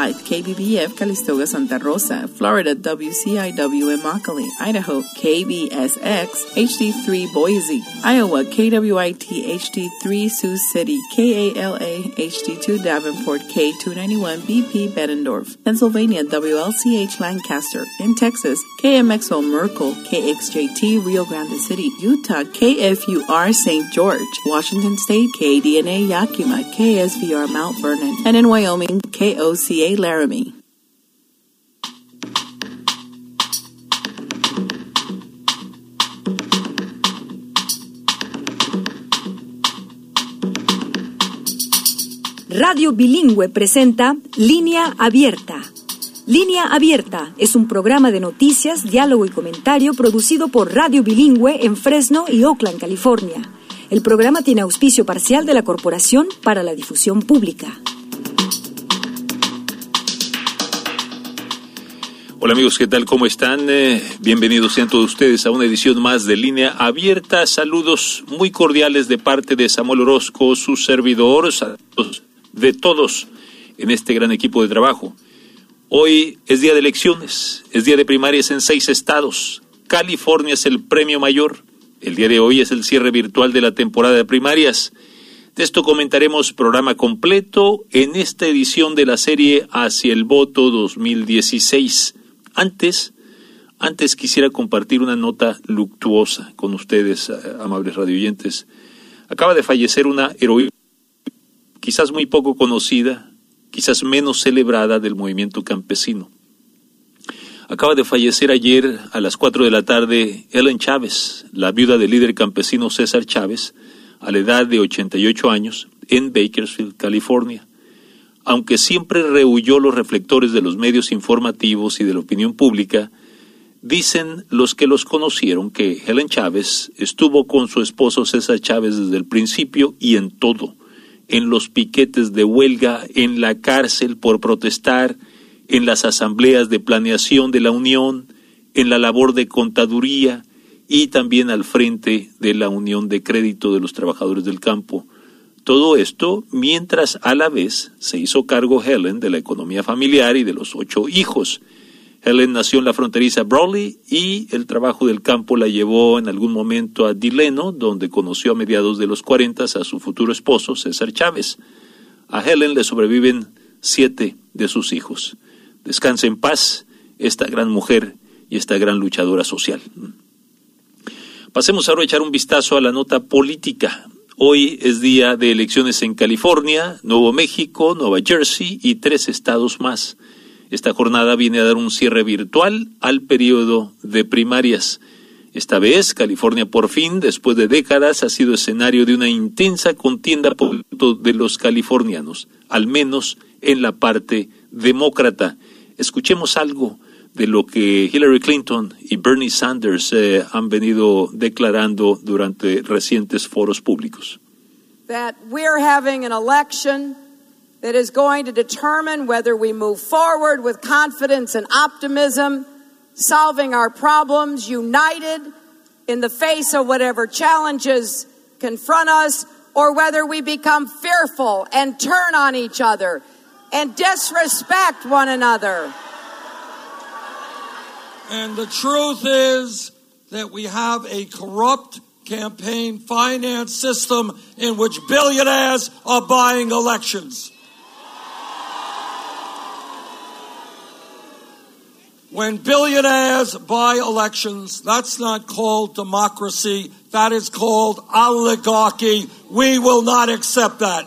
Worldwide, KBBF Calistoga Santa Rosa, Florida WCIW Immokalee, Idaho KBSX HD3 Boise, Iowa KWIT HD3 Sioux City, KALA HD2 Davenport, K291 BP Bettendorf, Pennsylvania WLCH Lancaster, in Texas KMXO Merkel, KXJT Rio Grande City, Utah KFUR St. George, Washington State KDNA Yakima, KSVR Mount Vernon, and in Wyoming KOCA Laramie. Radio Bilingüe presenta Línea Abierta. Línea Abierta es un programa de noticias, diálogo y comentario producido por Radio Bilingüe en Fresno y Oakland, California. El programa tiene auspicio parcial de la Corporación para la Difusión Pública. Hola amigos, ¿qué tal? ¿Cómo están? Bienvenidos sean todos ustedes a una edición más de Línea Abierta. Saludos muy cordiales de parte de Samuel Orozco, su servidor, saludos de todos en este gran equipo de trabajo. Hoy es día de elecciones, es día de primarias en 6 estados. California es el premio mayor. El día de hoy es el cierre virtual de la temporada de primarias. De esto comentaremos programa completo en esta edición de la serie Hacia el Voto 2016. Antes quisiera compartir una nota luctuosa con ustedes, amables radioyentes. Acaba de fallecer una heroína, quizás muy poco conocida, quizás menos celebrada del movimiento campesino. Acaba de fallecer ayer a las 4 de la tarde Helen Chávez, la viuda del líder campesino César Chávez, a la edad de 88 años, en Bakersfield, California. Aunque siempre rehuyó los reflectores de los medios informativos y de la opinión pública, dicen los que los conocieron que Helen Chávez estuvo con su esposo César Chávez desde el principio y en todo, en los piquetes de huelga, en la cárcel por protestar, en las asambleas de planeación de la Unión, en la labor de contaduría y también al frente de la Unión de Crédito de los Trabajadores del Campo. Todo esto mientras a la vez se hizo cargo Helen de la economía familiar y de los 8 hijos. Helen nació en la fronteriza Brawley y el trabajo del campo la llevó en algún momento a Delano, donde conoció a mediados de los 40 a su futuro esposo César Chávez. A Helen le sobreviven 7 de sus hijos. Descanse en paz esta gran mujer y esta gran luchadora social. Pasemos ahora a echar un vistazo a la nota política. Hoy es día de elecciones en California, Nuevo México, Nueva Jersey y 3 estados más. Esta jornada viene a dar un cierre virtual al periodo de primarias. Esta vez, California por fin, después de décadas, ha sido escenario de una intensa contienda de los californianos, al menos en la parte demócrata. Escuchemos algo de lo que Hillary Clinton y Bernie Sanders han venido declarando durante recientes foros públicos. That we're having an election that is going to determine whether we move forward with confidence and optimism, solving our problems, united in the face of whatever challenges confront us, or whether we become fearful and turn on each other and disrespect one another. And the truth is that we have a corrupt campaign finance system in which billionaires are buying elections. When billionaires buy elections, that's not called democracy, that is called oligarchy. We will not accept that.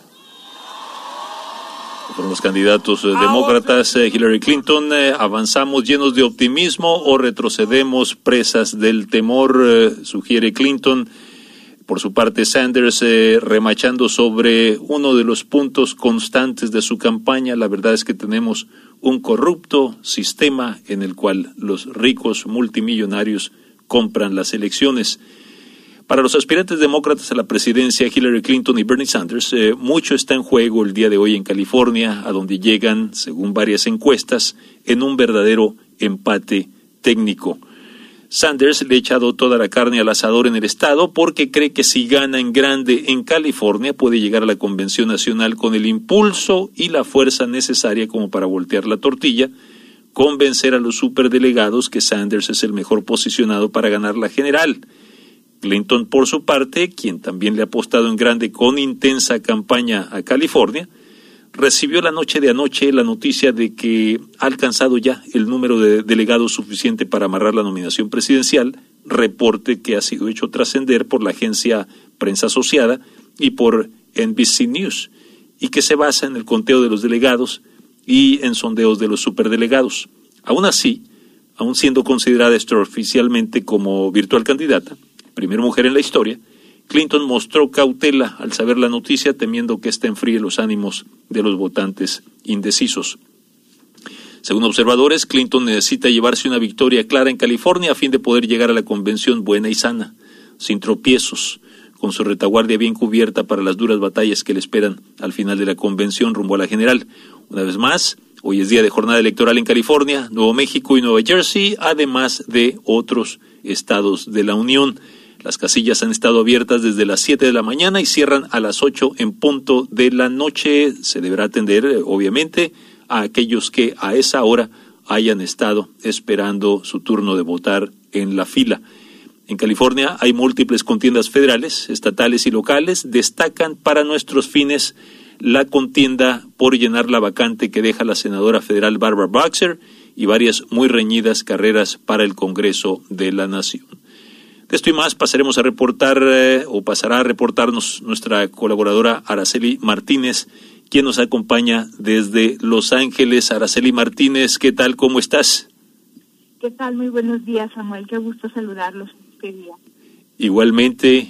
Con los candidatos demócratas, Hillary Clinton, ¿avanzamos llenos de optimismo o retrocedemos presas del temor? Sugiere Clinton. Por su parte, Sanders remachando sobre uno de los puntos constantes de su campaña. La verdad es que tenemos un corrupto sistema en el cual los ricos multimillonarios compran las elecciones. Para los aspirantes demócratas a la presidencia, Hillary Clinton y Bernie Sanders, mucho está en juego el día de hoy en California, a donde llegan, según varias encuestas, en un verdadero empate técnico. Sanders le ha echado toda la carne al asador en el estado porque cree que si gana en grande en California puede llegar a la convención nacional con el impulso y la fuerza necesaria como para voltear la tortilla, convencer a los superdelegados que Sanders es el mejor posicionado para ganar la general. Clinton, por su parte, quien también le ha apostado en grande con intensa campaña a California, recibió la noche de anoche la noticia de que ha alcanzado ya el número de delegados suficiente para amarrar la nominación presidencial, reporte que ha sido hecho trascender por la agencia Prensa Asociada y por NBC News, y que se basa en el conteo de los delegados y en sondeos de los superdelegados. Aún así, aún siendo considerada extraoficialmente como virtual candidata, primera mujer en la historia, Clinton mostró cautela al saber la noticia, temiendo que ésta enfríe los ánimos de los votantes indecisos. Según observadores, Clinton necesita llevarse una victoria clara en California a fin de poder llegar a la convención buena y sana, sin tropiezos, con su retaguardia bien cubierta para las duras batallas que le esperan al final de la convención rumbo a la general. Una vez más, hoy es día de jornada electoral en California, Nuevo México y Nueva Jersey, además de otros estados de la Unión. Las casillas han estado abiertas desde las 7 de la mañana y cierran a las 8 en punto de la noche. Se deberá atender, obviamente, a aquellos que a esa hora hayan estado esperando su turno de votar en la fila. En California hay múltiples contiendas federales, estatales y locales. Destacan para nuestros fines la contienda por llenar la vacante que deja la senadora federal Barbara Boxer y varias muy reñidas carreras para el Congreso de la Nación. De esto y más pasaremos a reportar, pasará a reportarnos nuestra colaboradora Araceli Martínez, quien nos acompaña desde Los Ángeles. Araceli Martínez, ¿qué tal? ¿Cómo estás? ¿Qué tal? Muy buenos días, Samuel. Qué gusto saludarlos este día. Igualmente.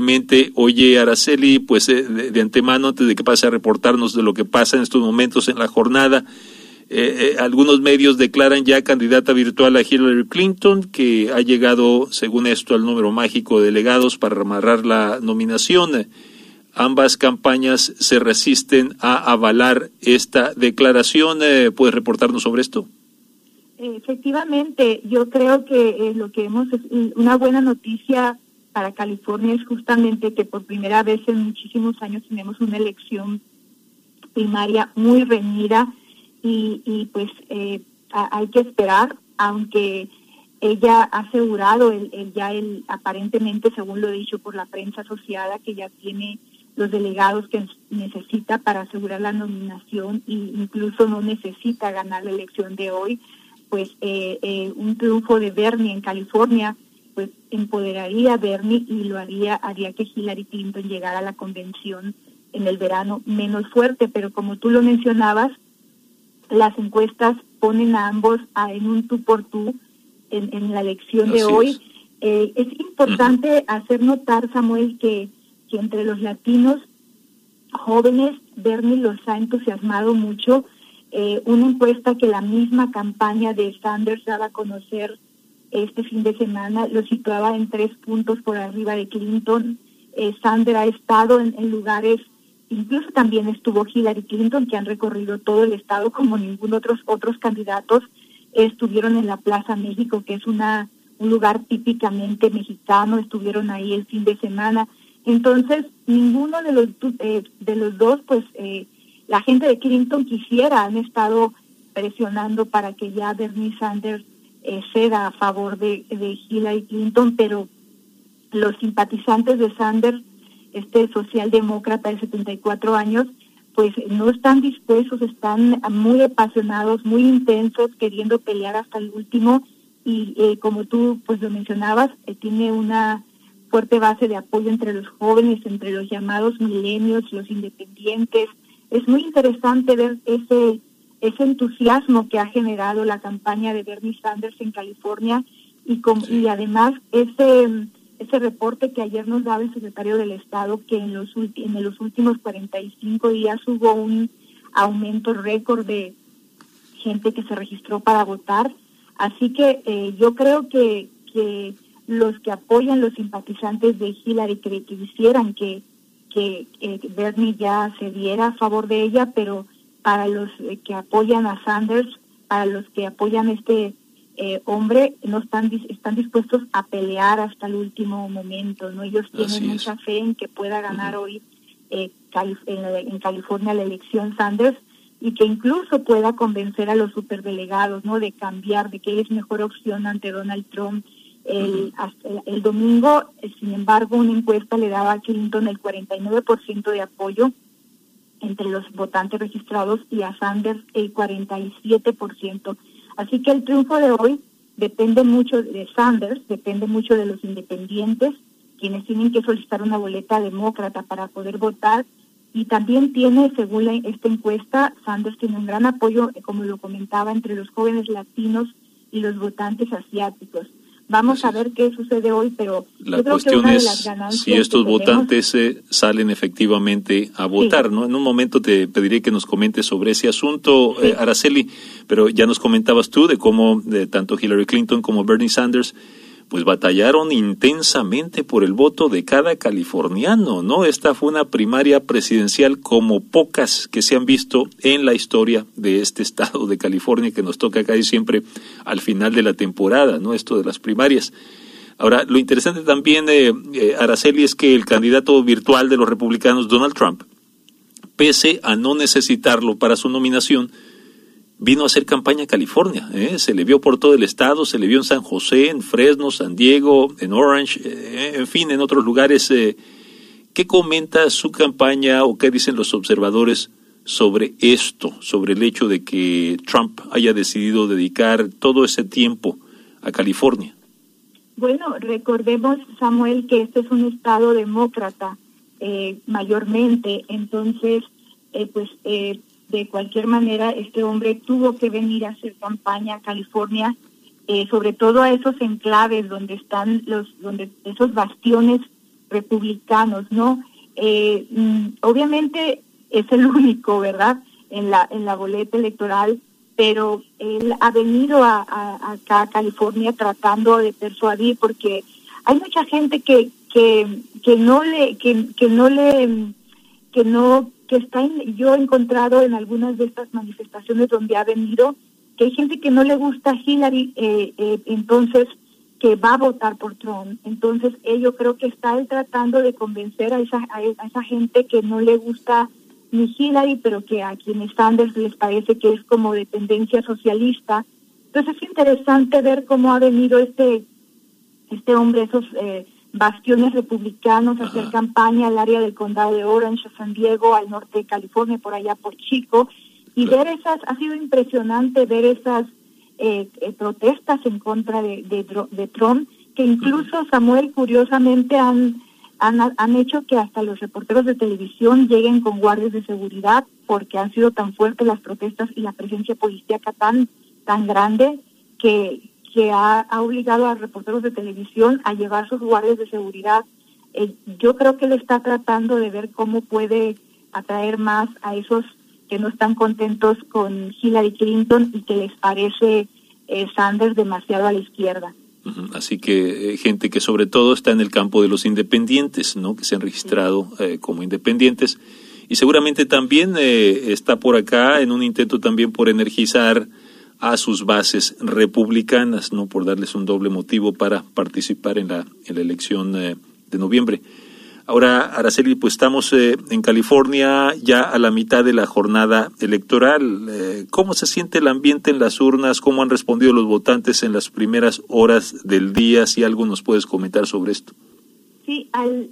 Oye, Araceli, pues de antemano, antes de que pase a reportarnos de lo que pasa en estos momentos en la jornada, algunos medios declaran ya candidata virtual a Hillary Clinton, que ha llegado, según esto, al número mágico de delegados para amarrar la nominación. Ambas campañas se resisten a avalar esta declaración. ¿Puedes reportarnos sobre esto? Efectivamente, yo creo que lo que vemos es una buena noticia para California, es justamente que por primera vez en muchísimos años tenemos una elección primaria muy reñida. Y pues hay que esperar, aunque ella ha asegurado aparentemente, según lo dicho por la prensa asociada, que ya tiene los delegados que necesita para asegurar la nominación e incluso no necesita ganar la elección de hoy, pues un triunfo de Bernie en California pues empoderaría a Bernie y haría que Hillary Clinton llegara a la convención en el verano menos fuerte, pero como tú lo mencionabas, las encuestas ponen a ambos en un tú por tú en la elección de hoy. Es importante hacer notar, Samuel, que entre los latinos jóvenes, Bernie los ha entusiasmado mucho. Una encuesta que la misma campaña de Sanders daba a conocer este fin de semana lo situaba en 3 puntos por arriba de Clinton. Sanders ha estado en lugares. Incluso también estuvo Hillary Clinton, que han recorrido todo el estado como ningún otros candidatos. Estuvieron en la Plaza México, que es un lugar típicamente mexicano. Estuvieron ahí el fin de semana. Entonces, ninguno de los dos, pues, la gente de Clinton han estado presionando para que ya Bernie Sanders ceda a favor de Hillary Clinton, pero los simpatizantes de Sanders, este socialdemócrata de 74 años, pues no están dispuestos, están muy apasionados, muy intensos, queriendo pelear hasta el último, y como tú pues lo mencionabas, tiene una fuerte base de apoyo entre los jóvenes, entre los llamados millennials, los independientes. Es muy interesante ver ese entusiasmo que ha generado la campaña de Bernie Sanders en California, y además ese reporte que ayer nos daba el secretario del Estado, que en los últimos 45 días hubo un aumento récord de gente que se registró para votar. Así que yo creo que los que apoyan, los simpatizantes de Hillary, que quisieran que Bernie ya se diera a favor de ella, pero para los que apoyan a Sanders, para los que apoyan hombre, no están dispuestos a pelear hasta el último momento, ¿no? Ellos tienen mucha fe en que pueda ganar hoy en California la elección Sanders, y que incluso pueda convencer a los superdelegados, ¿no?, de cambiar, de que es mejor opción ante Donald Trump. El domingo, sin embargo, una encuesta le daba a Clinton el 49% de apoyo entre los votantes registrados y a Sanders el 47%. Así que el triunfo de hoy depende mucho de Sanders, depende mucho de los independientes, quienes tienen que solicitar una boleta demócrata para poder votar, y también tiene, según esta encuesta, Sanders tiene un gran apoyo, como lo comentaba, entre los jóvenes latinos y los votantes asiáticos. Vamos a ver qué sucede hoy, pero la yo creo cuestión que una es de las ganancias si estos que votantes salen efectivamente a votar, ¿no? En un momento te pediré que nos comentes sobre ese asunto, Araceli, pero ya nos comentabas tú de cómo tanto Hillary Clinton como Bernie Sanders pues batallaron intensamente por el voto de cada californiano, ¿no? Esta fue una primaria presidencial como pocas que se han visto en la historia de este estado de California, que nos toca casi siempre al final de la temporada, ¿no? Esto de las primarias. Ahora, lo interesante también, Araceli, es que el candidato virtual de los republicanos, Donald Trump, pese a no necesitarlo para su nominación, vino a hacer campaña a California, se le vio por todo el estado, se le vio en San José, en Fresno, San Diego, en Orange, en fin, en otros lugares. ¿Qué comenta su campaña o qué dicen los observadores sobre esto, sobre el hecho de que Trump haya decidido dedicar todo ese tiempo a California? Bueno, recordemos, Samuel, que este es un estado demócrata mayormente, entonces, de cualquier manera, este hombre tuvo que venir a hacer campaña a California, sobre todo a esos enclaves donde están esos bastiones republicanos, ¿no? Obviamente es el único, ¿verdad?, en la boleta electoral, pero él ha venido acá a California tratando de persuadir, porque hay mucha gente que yo he encontrado en algunas de estas manifestaciones donde ha venido, que hay gente que no le gusta a Hillary, entonces que va a votar por Trump. Entonces yo creo que está él tratando de convencer a esa gente que no le gusta ni Hillary, pero que a quienes Sanders les parece que es como de tendencia socialista. Entonces es interesante ver cómo ha venido este hombre, esos bastiones republicanos, a hacer campaña al área del condado de Orange, a San Diego, al norte de California, por allá por Chico, y ver ha sido impresionante ver esas protestas en contra de Trump, que incluso, Samuel, curiosamente han hecho que hasta los reporteros de televisión lleguen con guardias de seguridad, porque han sido tan fuertes las protestas y la presencia policíaca tan grande que ha obligado a reporteros de televisión a llevar sus guardias de seguridad. Yo creo que él está tratando de ver cómo puede atraer más a esos que no están contentos con Hillary Clinton y que les parece Sanders demasiado a la izquierda. Así que gente que sobre todo está en el campo de los independientes, ¿no?, que se han registrado como independientes, y seguramente también está por acá en un intento también por energizar a sus bases republicanas, ¿no?, por darles un doble motivo para participar en la elección de noviembre. Ahora, Araceli, pues estamos en California ya a la mitad de la jornada electoral. ¿Cómo se siente el ambiente en las urnas? ¿Cómo han respondido los votantes en las primeras horas del día? Si algo nos puedes comentar sobre esto. Sí,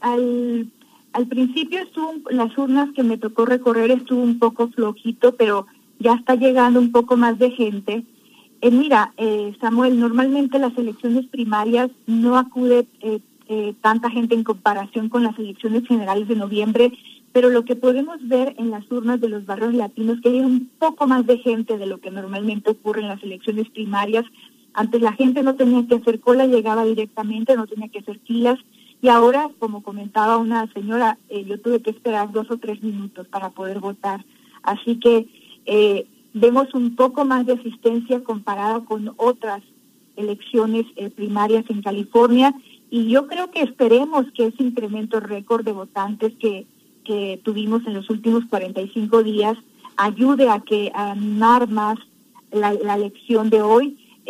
al principio las urnas que me tocó recorrer estuvo un poco flojito, pero ya está llegando un poco más de gente. Mira, Samuel, normalmente las elecciones primarias no acude tanta gente en comparación con las elecciones generales de noviembre, pero lo que podemos ver en las urnas de los barrios latinos es que hay un poco más de gente de lo que normalmente ocurre en las elecciones primarias. Antes la gente no tenía que hacer cola, llegaba directamente, no tenía que hacer filas, y ahora, como comentaba una señora, yo tuve que esperar 2 o 3 minutos para poder votar. Así que vemos un poco más de asistencia comparada con otras elecciones primarias en California, y yo creo que esperemos que ese incremento récord de votantes que tuvimos en los últimos 45 días ayude a animar más la elección de hoy.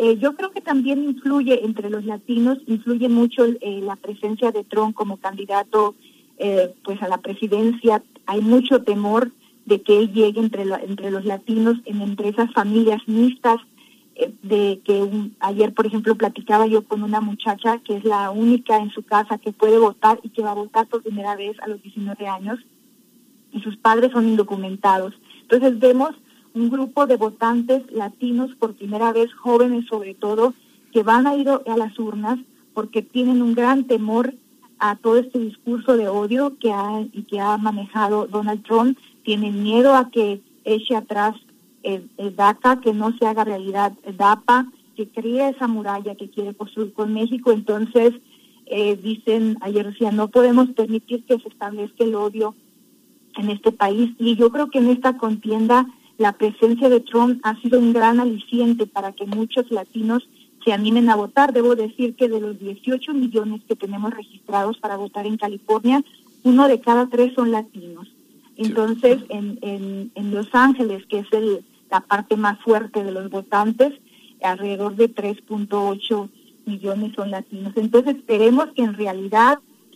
yo creo que también influye entre los latinos, influye mucho la presencia de Trump como candidato pues a la presidencia. Hay mucho temor de que él llegue entre los latinos, entre esas familias mixtas, de que ayer, por ejemplo, platicaba yo con una muchacha que es la única en su casa que puede votar y que va a votar por primera vez a los 19 años, y sus padres son indocumentados. Entonces vemos un grupo de votantes latinos por primera vez, jóvenes sobre todo, que van a ir a las urnas porque tienen un gran temor a todo este discurso de odio que ha manejado Donald Trump. Tienen miedo a que eche atrás el DACA, que no se haga realidad DAPA, que crea esa muralla que quiere construir con México. Entonces dicen, ayer decían, no podemos permitir que se establezca el odio en este país. Y yo creo que en esta contienda la presencia de Trump ha sido un gran aliciente para que muchos latinos se animen a votar. Debo decir que de los 18 millones que tenemos registrados para votar en California, 1 de cada 3 son latinos. Entonces, en Los Ángeles, que es la parte más fuerte de los votantes, alrededor de 3.8 millones son latinos. Entonces, esperemos que en realidad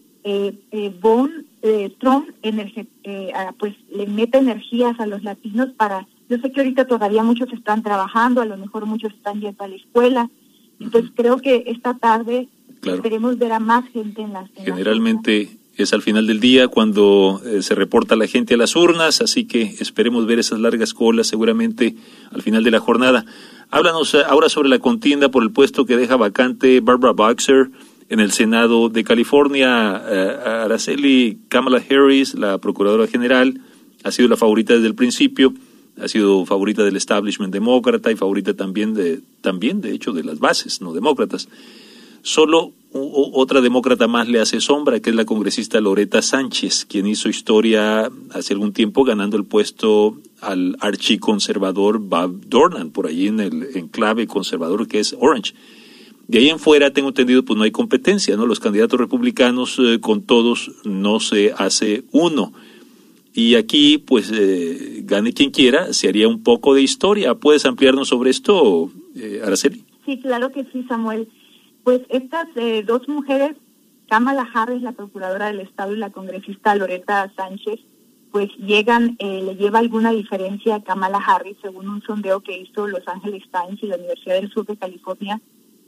Trump pues le meta energías a los latinos yo sé que ahorita todavía muchos están trabajando, a lo mejor muchos están yendo a la escuela. Entonces, creo que esta tarde esperemos ver a más gente en las Generalmente es al final del día cuando se reporta la gente a las urnas, así que esperemos ver esas largas colas seguramente al final de la jornada. Háblanos ahora sobre la contienda por el puesto que deja vacante Barbara Boxer en el Senado de California. Araceli, Kamala Harris, la Procuradora General, ha sido la favorita desde el principio, ha sido favorita del establishment demócrata y favorita también de hecho de las bases no demócratas. Solo otra demócrata más le hace sombra, que es la congresista Loretta Sánchez, quien hizo historia hace algún tiempo ganando el puesto al archiconservador Bob Dornan, por allí en el enclave conservador que es Orange. De ahí en fuera, tengo entendido, pues no hay competencia, ¿no? Los candidatos republicanos con todos no se hace uno. Y aquí, pues, gane quien quiera, se haría un poco de historia. ¿Puedes ampliarnos sobre esto, Araceli? Sí, claro que sí, Samuel. Pues estas dos mujeres, Kamala Harris, la procuradora del Estado, y la congresista Loretta Sánchez, pues le lleva alguna diferencia a Kamala Harris, según un sondeo que hizo Los Angeles Times y la Universidad del Sur de California.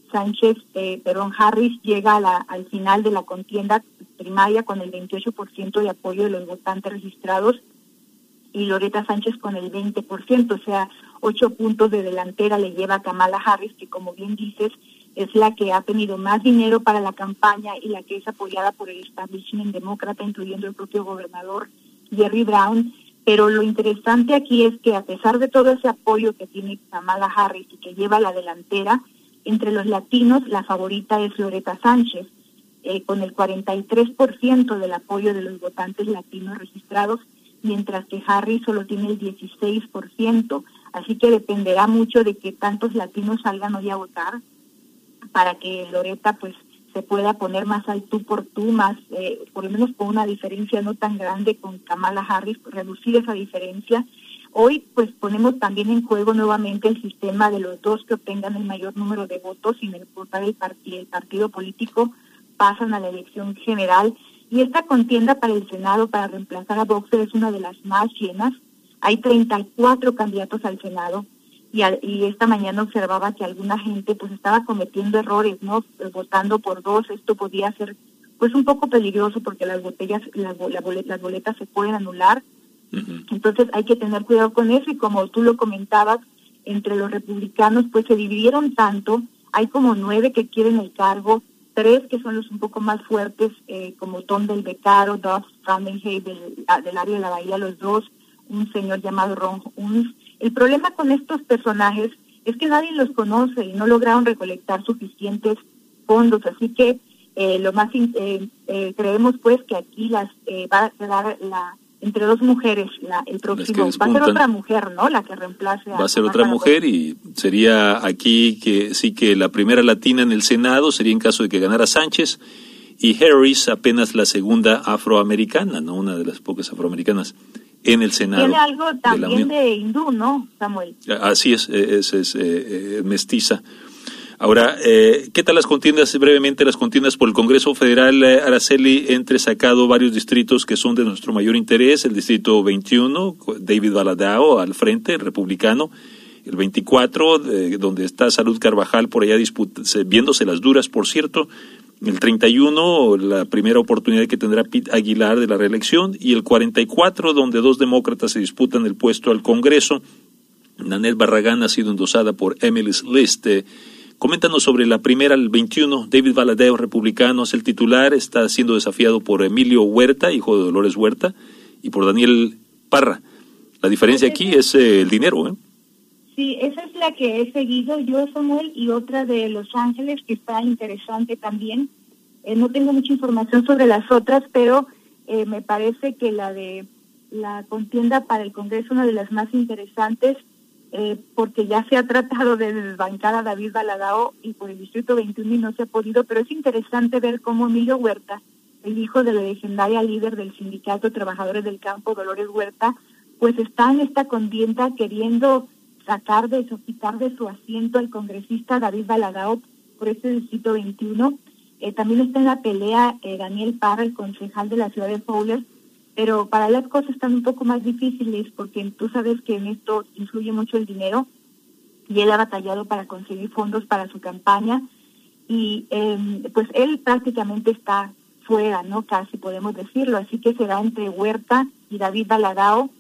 Harris llega al final de la contienda primaria con el 28% de apoyo de los votantes registrados y Loretta Sánchez con el 20%, o sea, 8 puntos de delantera le lleva a Kamala Harris, que como bien dices, es la que ha tenido más dinero para la campaña y la que es apoyada por el establishment demócrata, incluyendo el propio gobernador Jerry Brown. Pero lo interesante aquí es que a pesar de todo ese apoyo que tiene Kamala Harris y que lleva la delantera, entre los latinos la favorita es Loretta Sánchez, con el 43% del apoyo de los votantes latinos registrados, mientras que Harris solo tiene el 16%. Así que dependerá mucho de que tantos latinos salgan hoy a votar para que Loretta pues se pueda poner más al tú por tú, más por lo menos con una diferencia no tan grande con Kamala Harris, reducir esa diferencia. Hoy pues ponemos también en juego nuevamente el sistema de los dos que obtengan el mayor número de votos, sin importar el partido político, pasan a la elección general. Y esta contienda para el Senado para reemplazar a Boxer es una de las más llenas. Hay 34 candidatos al Senado y esta mañana observaba que alguna gente pues estaba cometiendo errores, ¿no? Votando por dos. Esto podía ser pues un poco peligroso porque las boletas se pueden anular. Entonces hay que tener cuidado con eso, y como tú lo comentabas, entre los republicanos pues se dividieron tanto, hay como 9 que quieren el cargo, 3 que son los un poco más fuertes, como Tom del Beccaro, Doug Framenhey del área de la Bahía, los dos, un señor llamado Ron Unz. El problema con estos personajes es que nadie los conoce y no lograron recolectar suficientes fondos, así que creemos pues que aquí va a quedar entre dos mujeres, el próximo va a ser otra mujer, ¿no? La que reemplace va a ser otra mujer, y sería aquí que sí, que la primera latina en el Senado sería en caso de que ganara Sánchez, y Harris apenas la segunda afroamericana, ¿no? Una de las pocas afroamericanas en el Senado. Tiene algo también de hindú, ¿no, Samuel? Así es mestiza. Ahora, ¿qué tal las contiendas, brevemente, las contiendas por el Congreso Federal, Araceli? Entresacado varios distritos que son de nuestro mayor interés, el distrito 21, David Valadao al frente, el republicano, el 24, donde está Salud Carvajal, por allá viéndose las duras, por cierto, el 31, la primera oportunidad que tendrá Pete Aguilar de la reelección, y el 44, donde dos demócratas se disputan el puesto al Congreso. Nanette Barragán ha sido endosada por Emily List. Coméntanos sobre la primera, el 21, David Valadao, republicano, es el titular, está siendo desafiado por Emilio Huerta, hijo de Dolores Huerta, y por Daniel Parra. La diferencia aquí es el dinero, ¿eh? Sí, esa es la que he seguido yo, Samuel, y otra de Los Ángeles, que está interesante también. No tengo mucha información sobre las otras, pero me parece que la de la contienda para el Congreso es una de las más interesantes, porque ya se ha tratado de desbancar a David Valadao y por el Distrito 21 y no se ha podido, pero es interesante ver cómo Emilio Huerta, el hijo de la legendaria líder del Sindicato de Trabajadores del Campo, Dolores Huerta, pues está en esta contienda queriendo quitar de su asiento al congresista David Valadao por este Distrito 21. También está en la pelea Daniel Parra, el concejal de la ciudad de Fowler, pero para las cosas están un poco más difíciles porque tú sabes que en esto influye mucho el dinero y él ha batallado para conseguir fondos para su campaña y pues él prácticamente está fuera, ¿no? Casi podemos decirlo, así que será entre Huerta y David Valadao.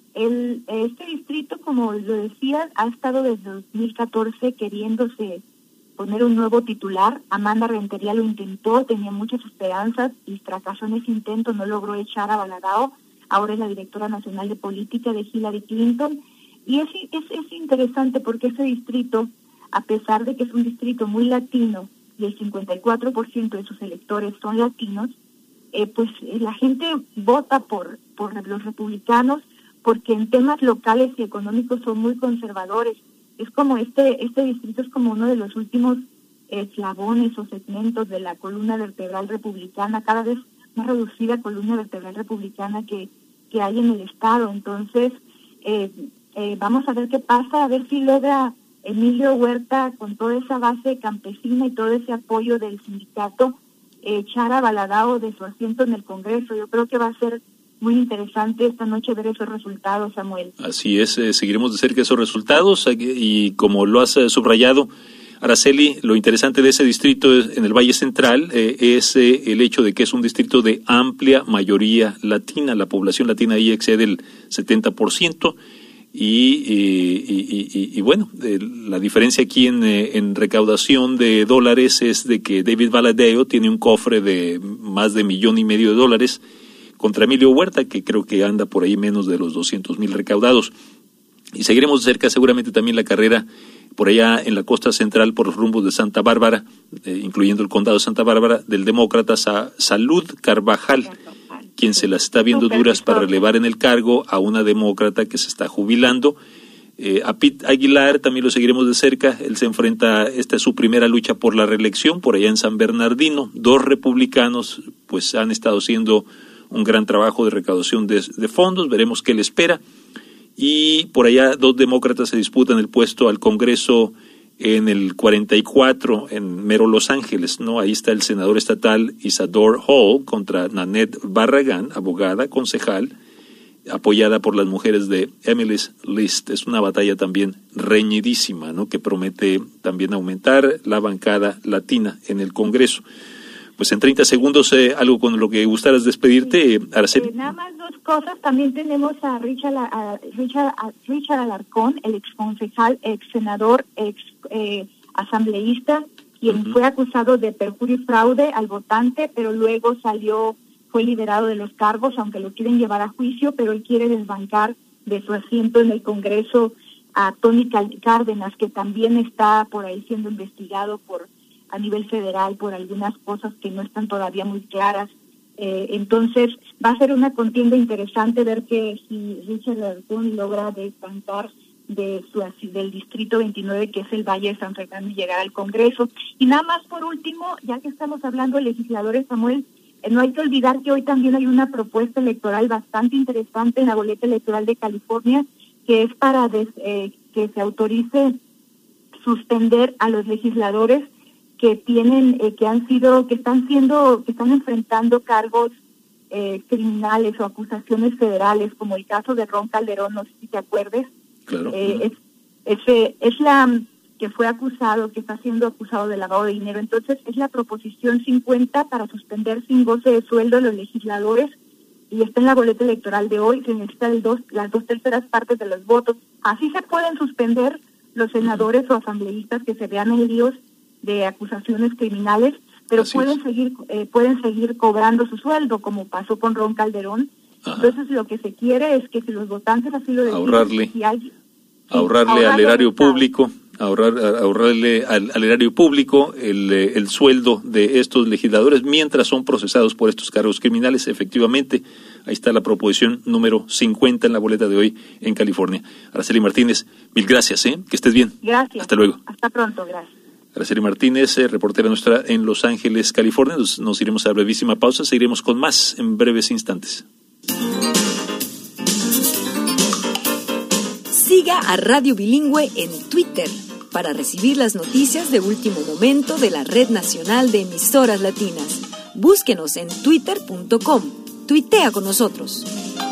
Este distrito, como lo decías, ha estado desde 2014 queriéndose poner un nuevo titular. Amanda Rentería lo intentó, tenía muchas esperanzas y fracasó en ese intento, no logró echar a Valadao. Ahora es la directora nacional de política de Hillary Clinton. Y es interesante porque ese distrito, a pesar de que es un distrito muy latino y el 54% de sus electores son latinos, pues la gente vota por los republicanos, porque en temas locales y económicos son muy conservadores. Es como este distrito es como uno de los últimos eslabones o segmentos de la columna vertebral republicana, cada vez más reducida columna vertebral republicana que hay en el estado. Entonces, vamos a ver qué pasa, a ver si logra Emilio Huerta, con toda esa base campesina y todo ese apoyo del sindicato, echar a Valadao de su asiento en el Congreso. Yo creo que va a ser muy interesante esta noche ver esos resultados, Samuel. Así es, seguiremos de cerca esos resultados y como lo has subrayado, Araceli, lo interesante de ese distrito en el Valle Central es el hecho de que es un distrito de amplia mayoría latina. La población latina ahí excede el 70%. Y bueno, la diferencia aquí en recaudación de dólares es de que David Valadao tiene un cofre de más de $1.5 millones contra Emilio Huerta, que creo que anda por ahí menos de los 200,000 recaudados. Y seguiremos de cerca seguramente también la carrera por allá en la costa central, por los rumbos de Santa Bárbara, incluyendo el condado de Santa Bárbara, del demócrata Salud Carvajal, quien se las está viendo duras para relevar en el cargo a una demócrata que se está jubilando. A Pete Aguilar también lo seguiremos de cerca. Él se enfrenta, esta es su primera lucha por la reelección, por allá en San Bernardino. Dos republicanos pues han estado haciendo un gran trabajo de recaudación de fondos, veremos qué le espera. Y por allá dos demócratas se disputan el puesto al Congreso en el 44, en mero Los Ángeles, ¿no? Ahí está el senador estatal Isadore Hall contra Nanette Barragán, abogada, concejal, apoyada por las mujeres de Emily List. Es una batalla también reñidísima, ¿no? Que promete también aumentar la bancada latina en el Congreso. Pues en 30 segundos, algo con lo que gustaras despedirte, Araceli. Nada más dos cosas. También tenemos a Richard Alarcón, el exconcejal, ex senador, asambleísta, quien fue acusado de perjurio y fraude al votante, pero luego fue liberado de los cargos, aunque lo quieren llevar a juicio, pero él quiere desbancar de su asiento en el Congreso a Tony Cárdenas, que también está por ahí siendo investigado a nivel federal por algunas cosas que no están todavía muy claras. Entonces va a ser una contienda interesante ver que si Richard Alarcón logra desbancar del Distrito 29, que es el Valle de San Fernando, y llegar al Congreso. Y nada más por último, ya que estamos hablando de legisladores, Samuel, no hay que olvidar que hoy también hay una propuesta electoral bastante interesante en la boleta electoral de California, que es para que se autorice suspender a los legisladores que están enfrentando cargos criminales o acusaciones federales, como el caso de Ron Calderón, no sé si te acuerdes. Claro. Es la que fue acusado, que está siendo acusado de lavado de dinero. Entonces es la proposición 50 para suspender sin goce de sueldo a los legisladores, y está en la boleta electoral de hoy. Se necesitan las 2/3 partes de los votos. Así se pueden suspender los senadores o asambleístas que se vean en líos de acusaciones criminales, pero pueden seguir cobrando su sueldo, como pasó con Ron Calderón. Ajá. Entonces lo que se quiere es que si los votantes así lo deciden, ahorrarle al erario público, ahorrarle al erario público el sueldo de estos legisladores mientras son procesados por estos cargos criminales. Efectivamente, ahí está la proposición número 50 en la boleta de hoy en California. Araceli Martínez, mil gracias, que estés bien. Gracias. Hasta luego. Hasta pronto, gracias. Araceli Martínez, reportera nuestra en Los Ángeles, California. Nos iremos a brevísima pausa, seguiremos con más en breves instantes. Siga a Radio Bilingüe en Twitter para recibir las noticias de último momento de la Red Nacional de Emisoras Latinas. Búsquenos en twitter.com. Tuitea con nosotros.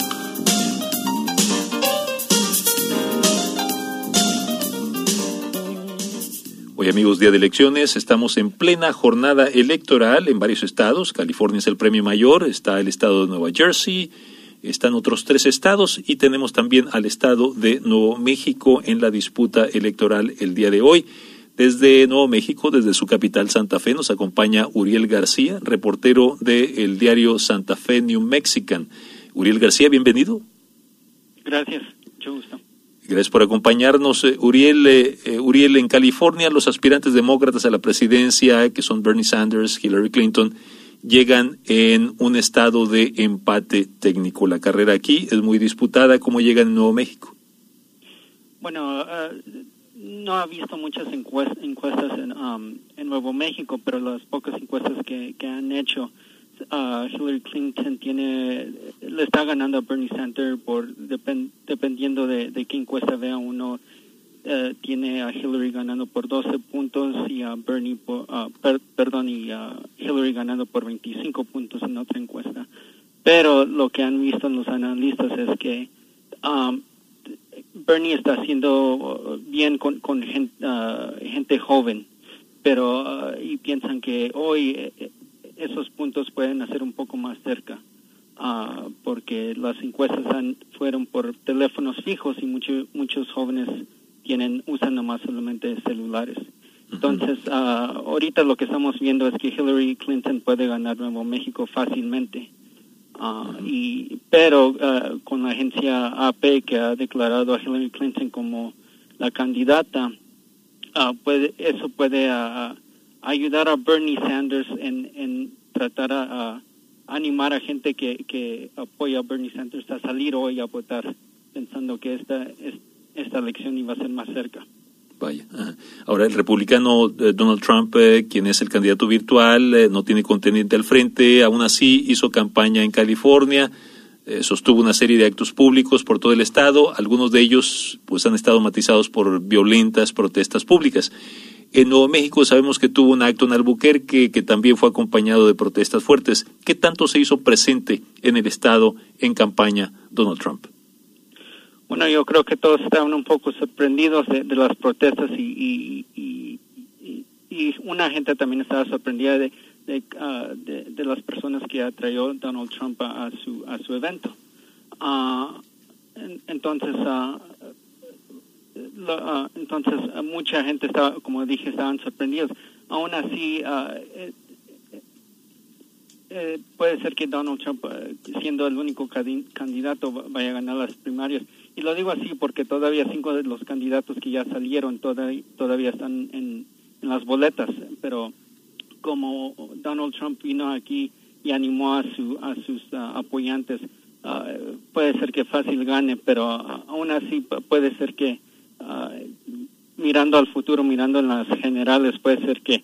Hoy, amigos, día de elecciones, estamos en plena jornada electoral en varios estados. California es el premio mayor, está el estado de Nueva Jersey, están otros 3 estados y tenemos también al estado de Nuevo México en la disputa electoral el día de hoy. Desde Nuevo México, desde su capital Santa Fe, nos acompaña Uriel García, reportero del diario Santa Fe New Mexican. Uriel García, bienvenido. Gracias, mucho gusto. Gracias por acompañarnos, Uriel. Uriel, en California, los aspirantes demócratas a la presidencia, que son Bernie Sanders, Hillary Clinton, llegan en un estado de empate técnico. La carrera aquí es muy disputada. ¿Cómo llegan en Nuevo México? Bueno, no ha visto muchas encuestas en Nuevo México, pero las pocas encuestas que han hecho, Hillary Clinton le está ganando a Bernie Sanders dependiendo de qué encuesta vea uno. Tiene a Hillary ganando por 12 puntos y a Hillary ganando por 25 puntos en otra encuesta. Pero lo que han visto los analistas es que Bernie está haciendo bien con gente joven, pero y piensan que hoy esos puntos pueden hacer un poco más cerca, porque las encuestas fueron por teléfonos fijos y muchos jóvenes usan nomás solamente celulares. Entonces, ahorita lo que estamos viendo es que Hillary Clinton puede ganar Nuevo México fácilmente. Pero con la agencia AP, que ha declarado a Hillary Clinton como la candidata, eso puede ayudar a Bernie Sanders en tratar a animar a gente que apoya a Bernie Sanders a salir hoy a votar, pensando que esta elección iba a ser más cerca. Vaya. Ahora, el republicano Donald Trump, quien es el candidato virtual, no tiene contendiente al frente, aún así hizo campaña en California, sostuvo una serie de actos públicos por todo el estado, algunos de ellos pues han estado matizados por violentas protestas públicas. En Nuevo México sabemos que tuvo un acto en Albuquerque que también fue acompañado de protestas fuertes. ¿Qué tanto se hizo presente en el estado en campaña Donald Trump? Bueno, yo creo que todos estaban un poco sorprendidos de las protestas y una gente también estaba sorprendida de las personas que atrayó Donald Trump a su evento. Entonces mucha gente estaba, como dije, estaban sorprendidos. Aún así, puede ser que Donald Trump, siendo el único candidato, vaya a ganar las primarias. Y lo digo así porque todavía 5 de los candidatos que ya salieron todavía están en las boletas. Pero como Donald Trump vino aquí y animó a sus apoyantes, puede ser que fácil gane, pero aún así puede ser que mirando al futuro, mirando en las generales, puede ser que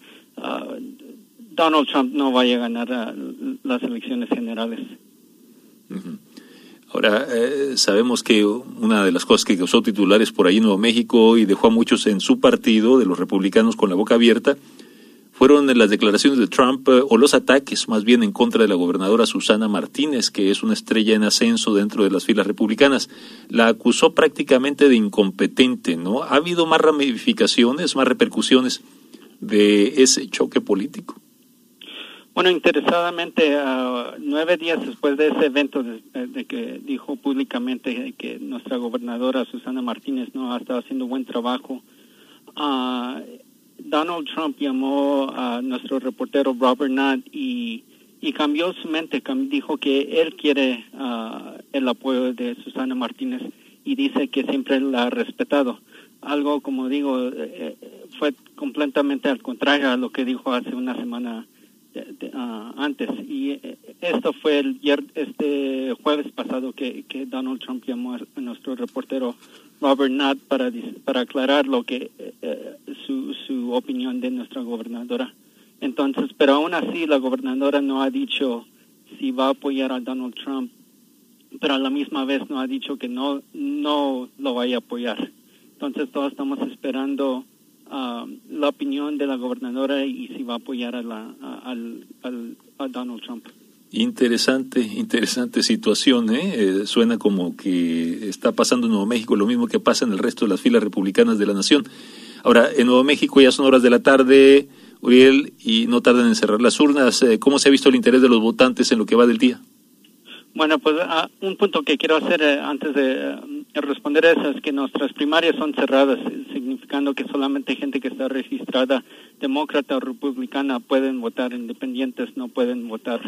Donald Trump no vaya a ganar las elecciones generales. Uh-huh. Ahora, sabemos que una de las cosas que causó titulares por ahí en Nuevo México y dejó a muchos en su partido, de los republicanos, con la boca abierta, fueron las declaraciones de Trump o los ataques más bien en contra de la gobernadora Susana Martínez, que es una estrella en ascenso dentro de las filas republicanas. La acusó prácticamente de incompetente, ¿no? ¿Ha habido más ramificaciones, más repercusiones de ese choque político? Bueno, interesadamente, 9 días después de ese evento, de que dijo públicamente que nuestra gobernadora Susana Martínez no ha estado haciendo buen trabajo, Donald Trump llamó a nuestro reportero Robert Nutt y cambió su mente, dijo que él quiere el apoyo de Susana Martínez y dice que siempre la ha respetado. Algo, como digo, fue completamente al contrario a lo que dijo hace una semana antes. Y esto fue este jueves pasado que Donald Trump llamó a nuestro reportero Robert Nutt para aclarar lo que su opinión de nuestra gobernadora. Entonces, pero aún así la gobernadora no ha dicho si va a apoyar a Donald Trump, pero a la misma vez no ha dicho que no lo vaya a apoyar. Entonces todos estamos esperando la opinión de la gobernadora y si va a apoyar a Donald Trump. Interesante situación, Suena como que está pasando en Nuevo México lo mismo que pasa en el resto de las filas republicanas de la nación. Ahora, en Nuevo México ya son horas de la tarde, Uriel, y no tardan en cerrar las urnas. ¿Cómo se ha visto el interés de los votantes en lo que va del día? Bueno, pues un punto que quiero hacer antes de responder eso es que nuestras primarias son cerradas, significando que solamente gente que está registrada demócrata o republicana pueden votar, independientes no pueden votar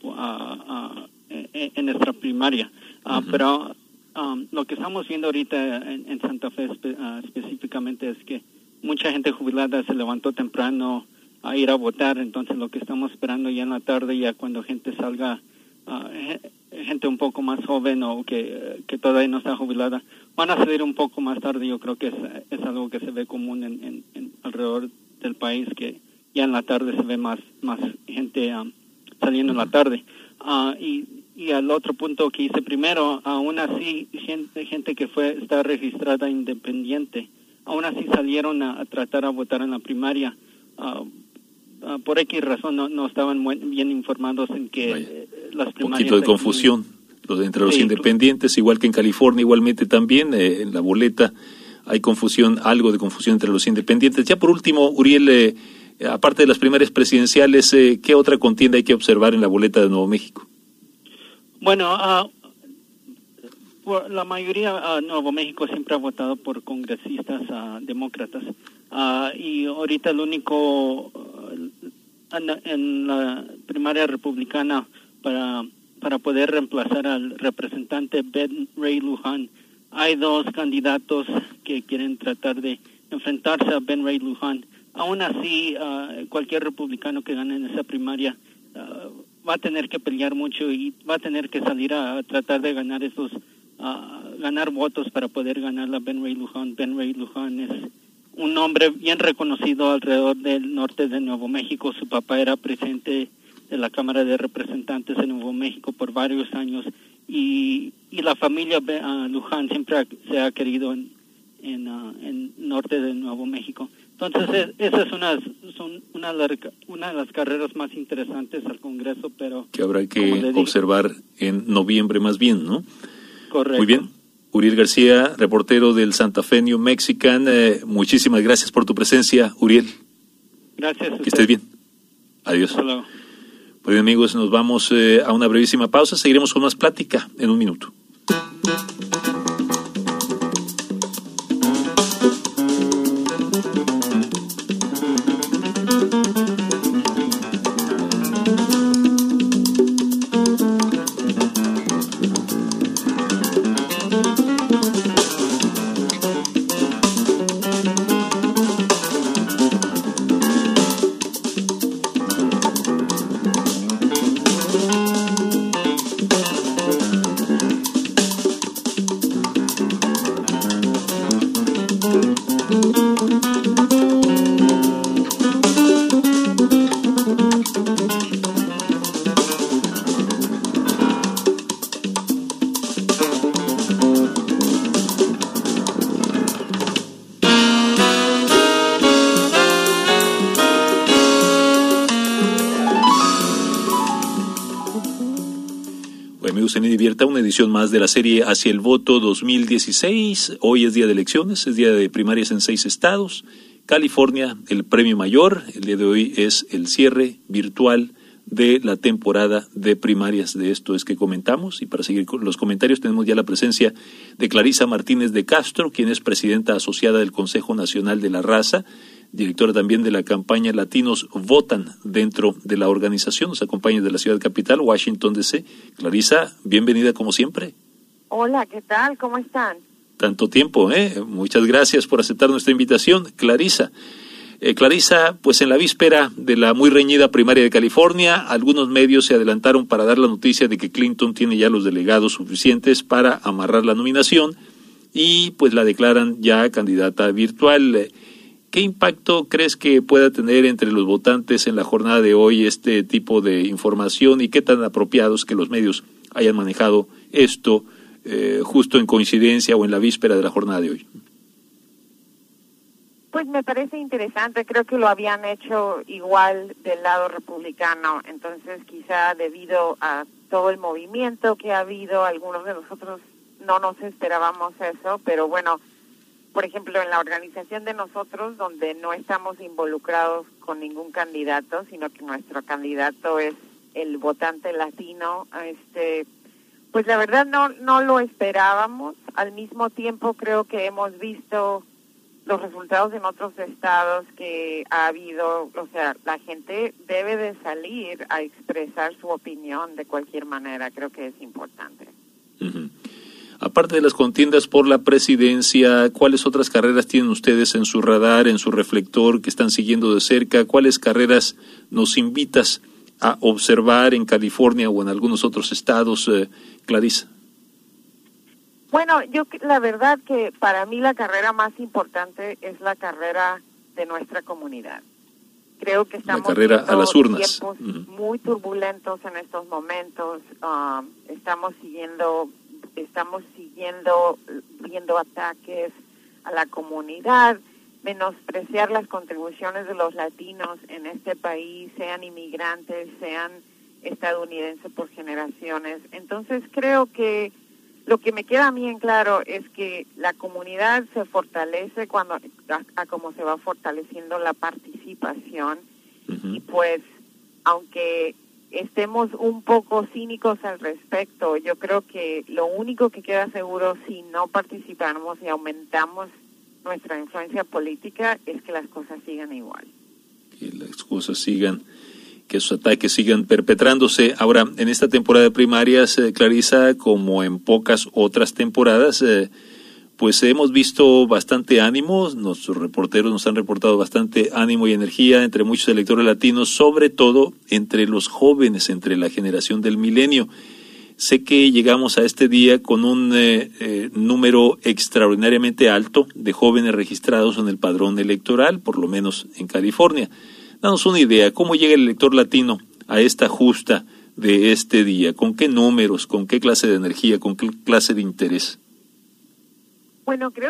en nuestra primaria. Pero lo que estamos viendo ahorita en Santa Fe específicamente es que mucha gente jubilada se levantó temprano a ir a votar, entonces lo que estamos esperando ya en la tarde, ya cuando gente salga, gente un poco más joven o que todavía no está jubilada, van a salir un poco más tarde. Yo creo que es algo que se ve común en alrededor del país, que ya en la tarde se ve más gente saliendo en la tarde. Y al otro punto que hice primero, aún así gente que está registrada independiente, aún así salieron a tratar a votar en la primaria. Por X razón no estaban bien informados en que las primarias... Un poquito de confusión entre los independientes, igual que en California, igualmente también en la boleta hay confusión, algo de confusión entre los independientes. Ya por último, Uriel, aparte de las primarias presidenciales, ¿qué otra contienda hay que observar en la boleta de Nuevo México? Bueno, la mayoría Nuevo México siempre ha votado por congresistas demócratas, y ahorita el único en la primaria republicana para poder reemplazar al representante Ben Ray Luján, hay 2 candidatos que quieren tratar de enfrentarse a Ben Ray Luján. Aún así, cualquier republicano que gane en esa primaria va a tener que pelear mucho y va a tener que salir a tratar de ganar ganar votos para poder ganar a Ben Ray Luján. Ben Ray Luján es un hombre bien reconocido alrededor del norte de Nuevo México. Su papá era presidente de la Cámara de Representantes de Nuevo México por varios años y la familia Luján siempre se ha querido en norte de Nuevo México. Entonces esa es una de las carreras más interesantes al Congreso, pero que habrá que observar en noviembre más bien, ¿no? Correcto. Muy bien. Uriel García, reportero del Santa Fe New Mexican, muchísimas gracias por tu presencia, Uriel. Gracias. Que estés bien. Adiós. Hasta luego. Muy bien, amigos, nos vamos a una brevísima pausa. Seguiremos con más plática en un minuto. en Línea Abierta, una edición más de la serie Hacia el Voto 2016. Hoy es día de elecciones, es día de primarias en 6 estados. California, el premio mayor. El día de hoy es el cierre virtual de la temporada de primarias. De esto es que comentamos. Y para seguir con los comentarios tenemos ya la presencia de Clarisa Martínez de Castro, quien es presidenta asociada del Consejo Nacional de la Raza, directora también de la campaña Latinos Votan dentro de la organización. Nos acompaña de la ciudad capital, Washington, D.C. Clarisa, bienvenida como siempre. Hola, ¿qué tal? ¿Cómo están? Tanto tiempo, Muchas gracias por aceptar nuestra invitación, Clarisa. Clarisa, pues en la víspera de la muy reñida primaria de California, algunos medios se adelantaron para dar la noticia de que Clinton tiene ya los delegados suficientes para amarrar la nominación y pues la declaran ya candidata virtual. ¿Qué impacto crees que pueda tener entre los votantes en la jornada de hoy este tipo de información y qué tan apropiados que los medios hayan manejado esto justo en coincidencia o en la víspera de la jornada de hoy? Pues me parece interesante, creo que lo habían hecho igual del lado republicano, entonces quizá debido a todo el movimiento que ha habido, algunos de nosotros no nos esperábamos eso, pero bueno, por ejemplo, en la organización de nosotros, donde no estamos involucrados con ningún candidato, sino que nuestro candidato es el votante latino, pues la verdad no lo esperábamos. Al mismo tiempo creo que hemos visto los resultados en otros estados que ha habido, o sea, la gente debe de salir a expresar su opinión de cualquier manera, creo que es importante. Uh-huh. Aparte de las contiendas por la presidencia, ¿cuáles otras carreras tienen ustedes en su radar, en su reflector, que están siguiendo de cerca? ¿Cuáles carreras nos invitas a observar en California o en algunos otros estados, Clarisa? Bueno, la verdad que para mí la carrera más importante es la carrera de nuestra comunidad. Creo que estamos carrera a las urnas. Tiempos muy turbulentos en estos momentos. Estamos viendo ataques a la comunidad, menospreciar las contribuciones de los latinos en este país, sean inmigrantes, sean estadounidenses por generaciones. Entonces creo que lo que me queda a mí en claro es que la comunidad se fortalece como se va fortaleciendo la participación. Uh-huh. Y pues, aunque estemos un poco cínicos al respecto, yo creo que lo único que queda seguro si no participamos y aumentamos nuestra influencia política es que las cosas sigan igual. Que las cosas sigan, que esos ataques sigan perpetrándose. Ahora, en esta temporada de primarias, Clarisa, como en pocas otras temporadas, pues hemos visto bastante ánimo, nuestros reporteros nos han reportado bastante ánimo y energía entre muchos electores latinos, sobre todo entre los jóvenes, entre la generación del milenio. Sé que llegamos a este día con un número extraordinariamente alto de jóvenes registrados en el padrón electoral, por lo menos en California. Danos una idea, ¿cómo llega el elector latino a esta justa de este día? ¿Con qué números, con qué clase de energía, con qué clase de interés? Bueno, creo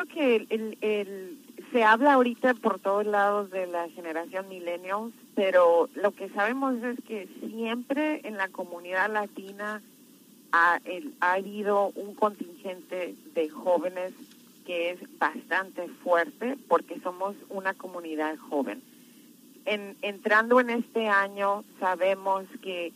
que se habla ahorita por todos lados de la generación millennials, pero lo que sabemos es que siempre en la comunidad latina ha habido un contingente de jóvenes que es bastante fuerte porque somos una comunidad joven. Entrando en este año sabemos que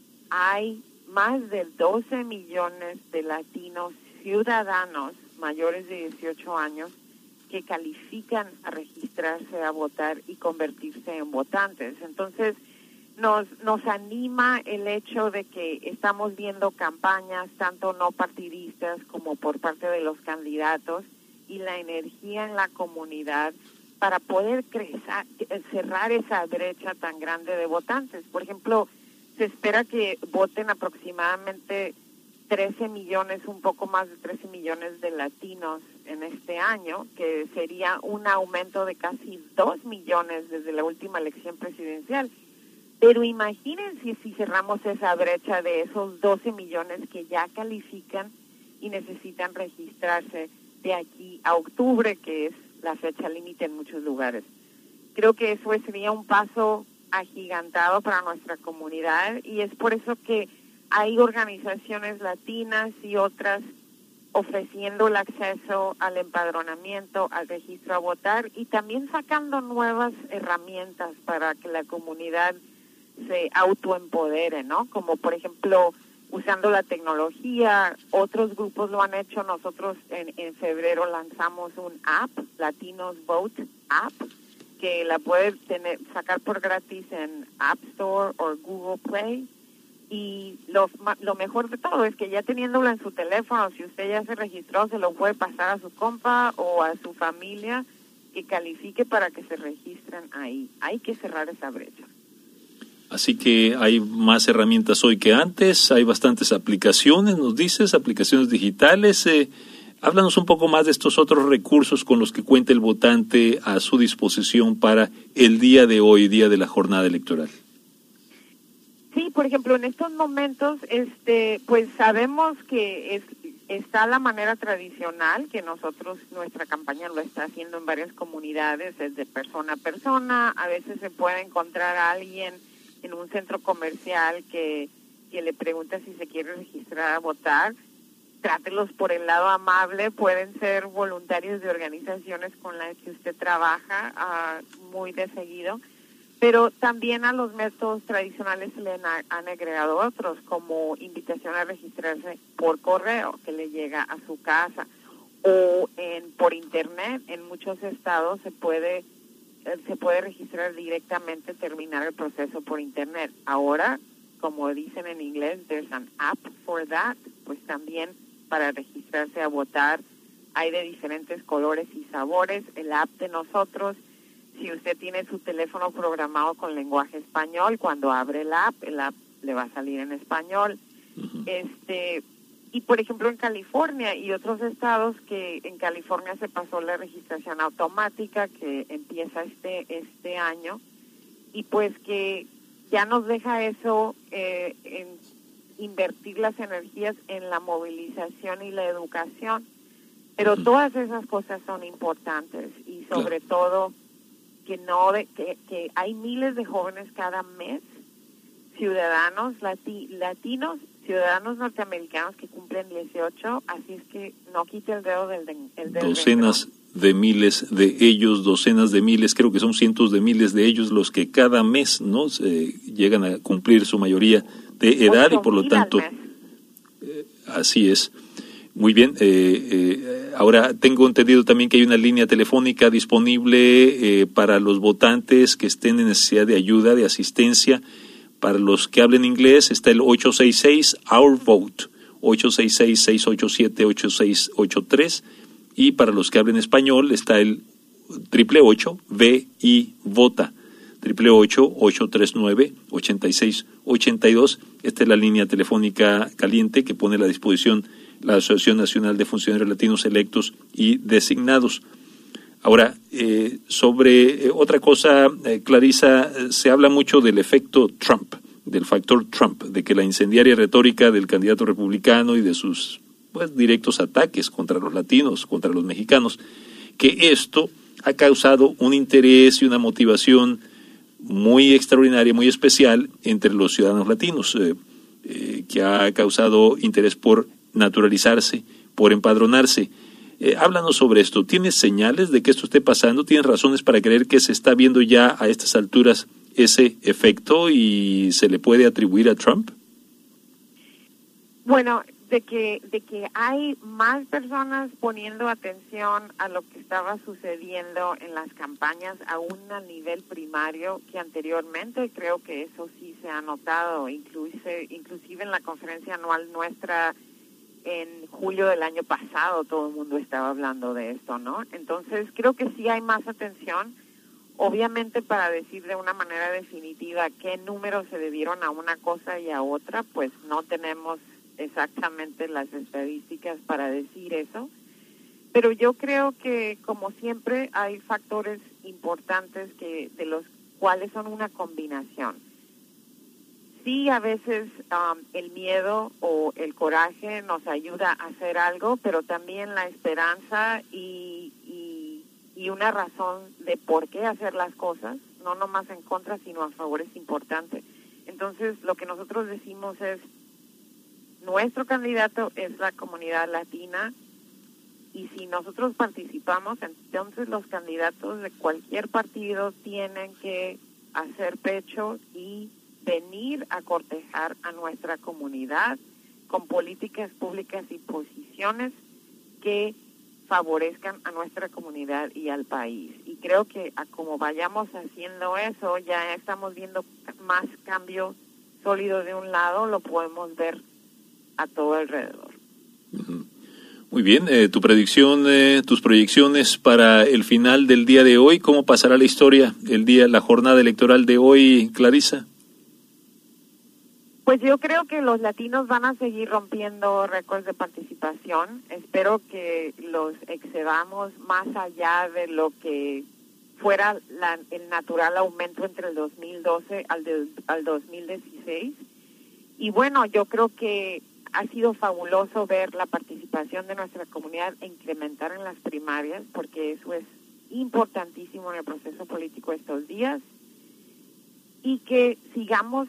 hay más de 12 millones de latinos ciudadanos mayores de 18 años que califican a registrarse a votar y convertirse en votantes. Entonces, nos anima el hecho de que estamos viendo campañas tanto no partidistas como por parte de los candidatos y la energía en la comunidad para poder cerrar esa brecha tan grande de votantes. Por ejemplo, se espera que voten aproximadamente 13 millones, un poco más de 13 millones de latinos en este año, que sería un aumento de casi 2 millones desde la última elección presidencial. Pero imagínense si cerramos esa brecha de esos 12 millones que ya califican y necesitan registrarse de aquí a octubre, que es la fecha límite en muchos lugares. Creo que eso sería un paso agigantado para nuestra comunidad y es por eso que hay organizaciones latinas y otras ofreciendo el acceso al empadronamiento, al registro a votar y también sacando nuevas herramientas para que la comunidad se autoempodere, ¿no? Como por ejemplo usando la tecnología, otros grupos lo han hecho. Nosotros en febrero lanzamos un app, Latinos Vote App, que la puede sacar por gratis en App Store o Google Play. Y lo mejor de todo es que ya teniéndolo en su teléfono, si usted ya se registró, se lo puede pasar a su compa o a su familia que califique para que se registren ahí. Hay que cerrar esa brecha. Así que hay más herramientas hoy que antes, hay bastantes aplicaciones, nos dices, aplicaciones digitales. Háblanos un poco más de estos otros recursos con los que cuenta el votante a su disposición para el día de hoy, día de la jornada electoral. Sí, por ejemplo, en estos momentos, pues sabemos que está la manera tradicional que nuestra campaña lo está haciendo en varias comunidades, es de persona a persona. A veces se puede encontrar a alguien en un centro comercial que le pregunta si se quiere registrar a votar. Trátelos por el lado amable, pueden ser voluntarios de organizaciones con las que usted trabaja muy de seguido. Pero también a los métodos tradicionales se le han agregado otros, como invitación a registrarse por correo, que le llega a su casa, o por internet. En muchos estados se puede registrar directamente, terminar el proceso por internet. Ahora, como dicen en inglés, there's an app for that, pues también para registrarse a votar hay de diferentes colores y sabores. El app de nosotros, si usted tiene su teléfono programado con lenguaje español, cuando abre el app le va a salir en español. Uh-huh. Y por ejemplo en California y otros estados, que en California se pasó la registración automática que empieza este año, y pues que ya nos deja eso en invertir las energías en la movilización y la educación. Pero uh-huh. Todas esas cosas son importantes, y sobre todo que hay miles de jóvenes cada mes, ciudadanos latinos, ciudadanos norteamericanos que cumplen 18, así es que no quite el dedo del docenas de miles de ellos, docenas de miles, creo que son cientos de miles de ellos los que cada mes no llegan a cumplir su mayoría de edad, y por lo tanto así es. Muy bien, ahora tengo entendido también que hay una línea telefónica disponible para los votantes que estén en necesidad de ayuda, de asistencia. Para los que hablen inglés está el 866-OUR-VOTE, 866-687-8683, y para los que hablen español está el 888-VI-VOTA, 888-839-8682. Esta es la línea telefónica caliente que pone a la disposición la Asociación Nacional de Funcionarios Latinos Electos y Designados. Ahora, sobre otra cosa, Clarisa, se habla mucho del efecto Trump, del factor Trump, de que la incendiaria retórica del candidato republicano y de sus directos ataques contra los latinos, contra los mexicanos, que esto ha causado un interés y una motivación muy extraordinaria, muy especial entre los ciudadanos latinos, que ha causado interés por naturalizarse, por empadronarse. Háblanos sobre esto. ¿Tienes señales de que esto esté pasando? ¿Tienes razones para creer que se está viendo ya a estas alturas ese efecto y se le puede atribuir a Trump? Bueno, de que hay más personas poniendo atención a lo que estaba sucediendo en las campañas, aún a nivel primario, que anteriormente. Creo que eso sí se ha notado, inclusive en la conferencia anual nuestra en julio del año pasado todo el mundo estaba hablando de esto, ¿no? Entonces creo que sí hay más atención. Obviamente, para decir de una manera definitiva qué números se debieron a una cosa y a otra, pues no tenemos exactamente las estadísticas para decir eso. Pero yo creo que, como siempre, hay factores importantes de los cuales son una combinación. Sí, a veces el miedo o el coraje nos ayuda a hacer algo, pero también la esperanza y una razón de por qué hacer las cosas, no nomás en contra, sino a favor, es importante. Entonces, lo que nosotros decimos es, nuestro candidato es la comunidad latina, y si nosotros participamos, entonces los candidatos de cualquier partido tienen que hacer pecho y venir a cortejar a nuestra comunidad con políticas públicas y posiciones que favorezcan a nuestra comunidad y al país. Y creo que como vayamos haciendo eso, ya estamos viendo más cambio sólido de un lado, lo podemos ver a todo alrededor. Muy bien, tu predicción, tus proyecciones para el final del día de hoy, ¿cómo pasará la historia, la jornada electoral de hoy, Clarisa? Pues yo creo que los latinos van a seguir rompiendo récords de participación. Espero que los excedamos más allá de lo que fuera el natural aumento entre el 2012 al 2016. Y bueno, yo creo que ha sido fabuloso ver la participación de nuestra comunidad incrementar en las primarias, porque eso es importantísimo en el proceso político estos días, y que sigamos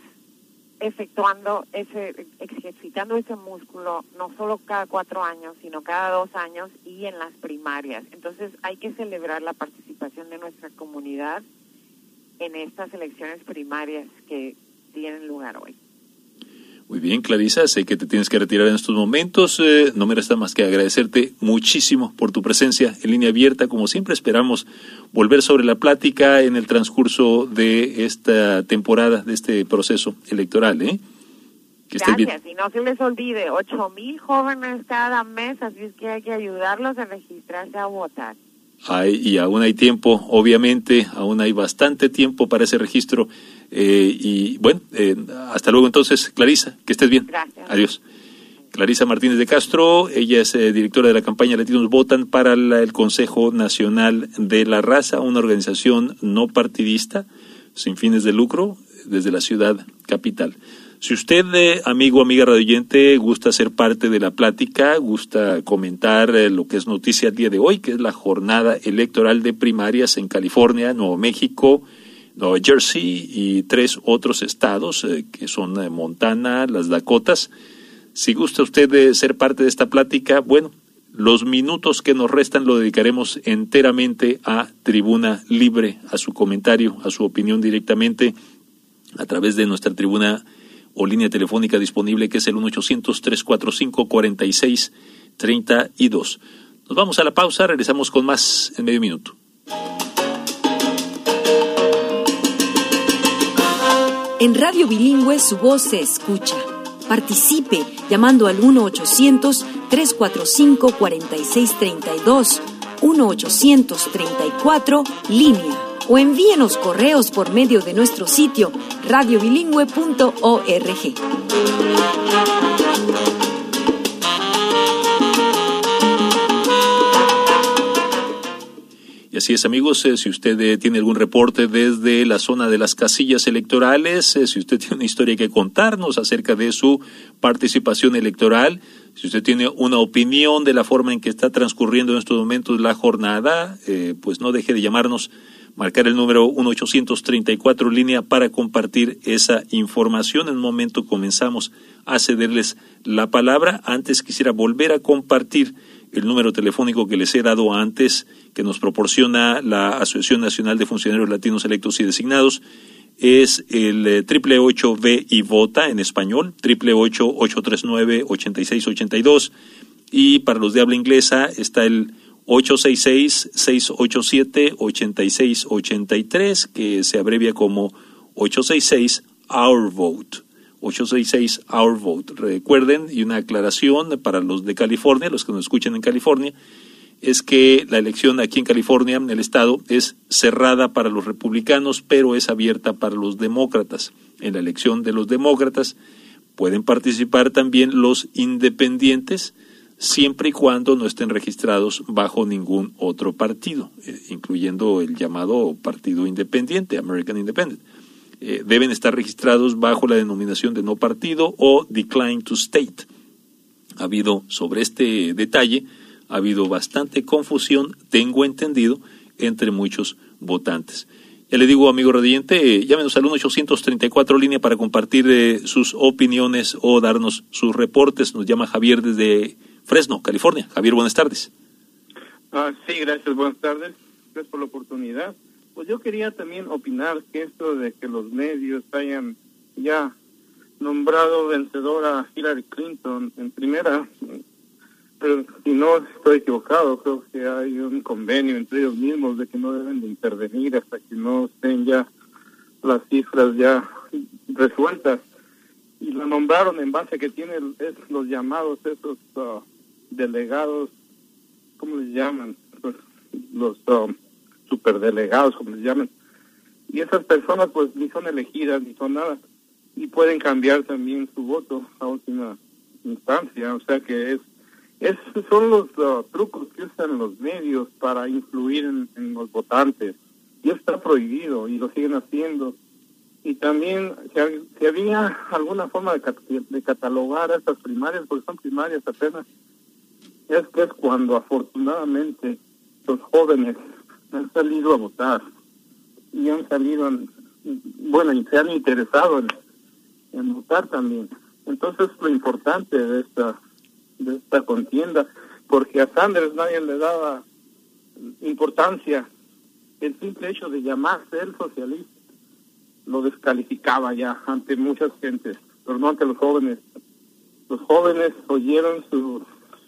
ejercitando ese músculo, no solo cada 4 años, sino cada 2 años y en las primarias. Entonces hay que celebrar la participación de nuestra comunidad en estas elecciones primarias que tienen lugar hoy. Muy bien, Clarisa, sé que te tienes que retirar en estos momentos. No me resta más que agradecerte muchísimo por tu presencia en Línea Abierta. Como siempre, esperamos volver sobre la plática en el transcurso de esta temporada, de este proceso electoral. Que Gracias, bien. Y no se les olvide, 8,000 jóvenes cada mes, así es que hay que ayudarlos a registrarse a votar. Y aún hay tiempo, obviamente, aún hay bastante tiempo para ese registro. Y bueno, hasta luego entonces, Clarisa, que estés bien. Gracias. Adiós. Clarisa Martínez de Castro, ella es directora de la campaña Latinos Votan para el Consejo Nacional de la Raza, una organización no partidista, sin fines de lucro, desde la ciudad capital. Si usted, amigo o amiga radioyente, gusta ser parte de la plática, gusta comentar lo que es noticia el día de hoy, que es la jornada electoral de primarias en California, Nuevo México, Nueva Jersey y 3 otros estados, que son Montana, las Dakotas. Si gusta usted ser parte de esta plática, bueno, los minutos que nos restan lo dedicaremos enteramente a Tribuna Libre, a su comentario, a su opinión directamente a través de nuestra tribuna o línea telefónica disponible, que es el 1-800-345-4632. Nos vamos a la pausa, regresamos con más en medio minuto. En Radio Bilingüe su voz se escucha. Participe llamando al 1-800-345-4632, 1-800-34-LÍNEA, o envíenos correos por medio de nuestro sitio radiobilingüe.org. Y así es, amigos, si usted tiene algún reporte desde la zona de las casillas electorales, si usted tiene una historia que contarnos acerca de su participación electoral, si usted tiene una opinión de la forma en que está transcurriendo en estos momentos la jornada, pues no deje de llamarnos, marcar el número 1-834-LÍNEA para compartir esa información. En un momento comenzamos a cederles la palabra. Antes quisiera volver a compartir el número telefónico que les he dado antes, que nos proporciona la Asociación Nacional de Funcionarios Latinos Electos y Designados. Es el 888-V y vota en español, 888-839-8682. Y para los de habla inglesa está el 866-687-8683, que se abrevia como 866 Our Vote. 866 Our Vote. Recuerden, y una aclaración para los de California, los que nos escuchan en California, es que la elección aquí en California, en el estado, es cerrada para los republicanos, pero es abierta para los demócratas. En la elección de los demócratas pueden participar también los independientes, siempre y cuando no estén registrados bajo ningún otro partido, incluyendo el llamado Partido Independiente, American Independent. Deben estar registrados bajo la denominación de no partido o Decline to State. Ha habido, sobre este detalle, ha habido bastante confusión, tengo entendido, entre muchos votantes. Ya le digo, amigo radiante, llámenos al 1-834 línea para compartir sus opiniones o darnos sus reportes. Nos llama Javier desde Fresno, California. Javier, buenas tardes. Sí, gracias, buenas tardes. Gracias por la oportunidad. Pues yo quería también opinar que esto de que los medios hayan ya nombrado vencedora a Hillary Clinton en primera, pero si no estoy equivocado, creo que hay un convenio entre ellos mismos de que no deben de intervenir hasta que no estén ya las cifras ya resueltas. Y la nombraron en base a que tiene los llamados, esos delegados, ¿cómo les llaman? Los superdelegados, como les llaman. Y esas personas pues ni son elegidas ni son nada. Y pueden cambiar también su voto a última instancia. O sea que son los trucos que usan los medios para influir en los votantes. Y está prohibido y lo siguen haciendo. Y también, si había alguna forma de catalogar a estas primarias, porque son primarias apenas, es que es cuando afortunadamente los jóvenes han salido a votar y han salido, y se han interesado en votar también. Entonces, lo importante de esta contienda, porque a Sanders nadie le daba importancia, el simple hecho de llamarse el socialista lo descalificaba ya ante muchas gentes, pero no ante los jóvenes. Los jóvenes oyeron sus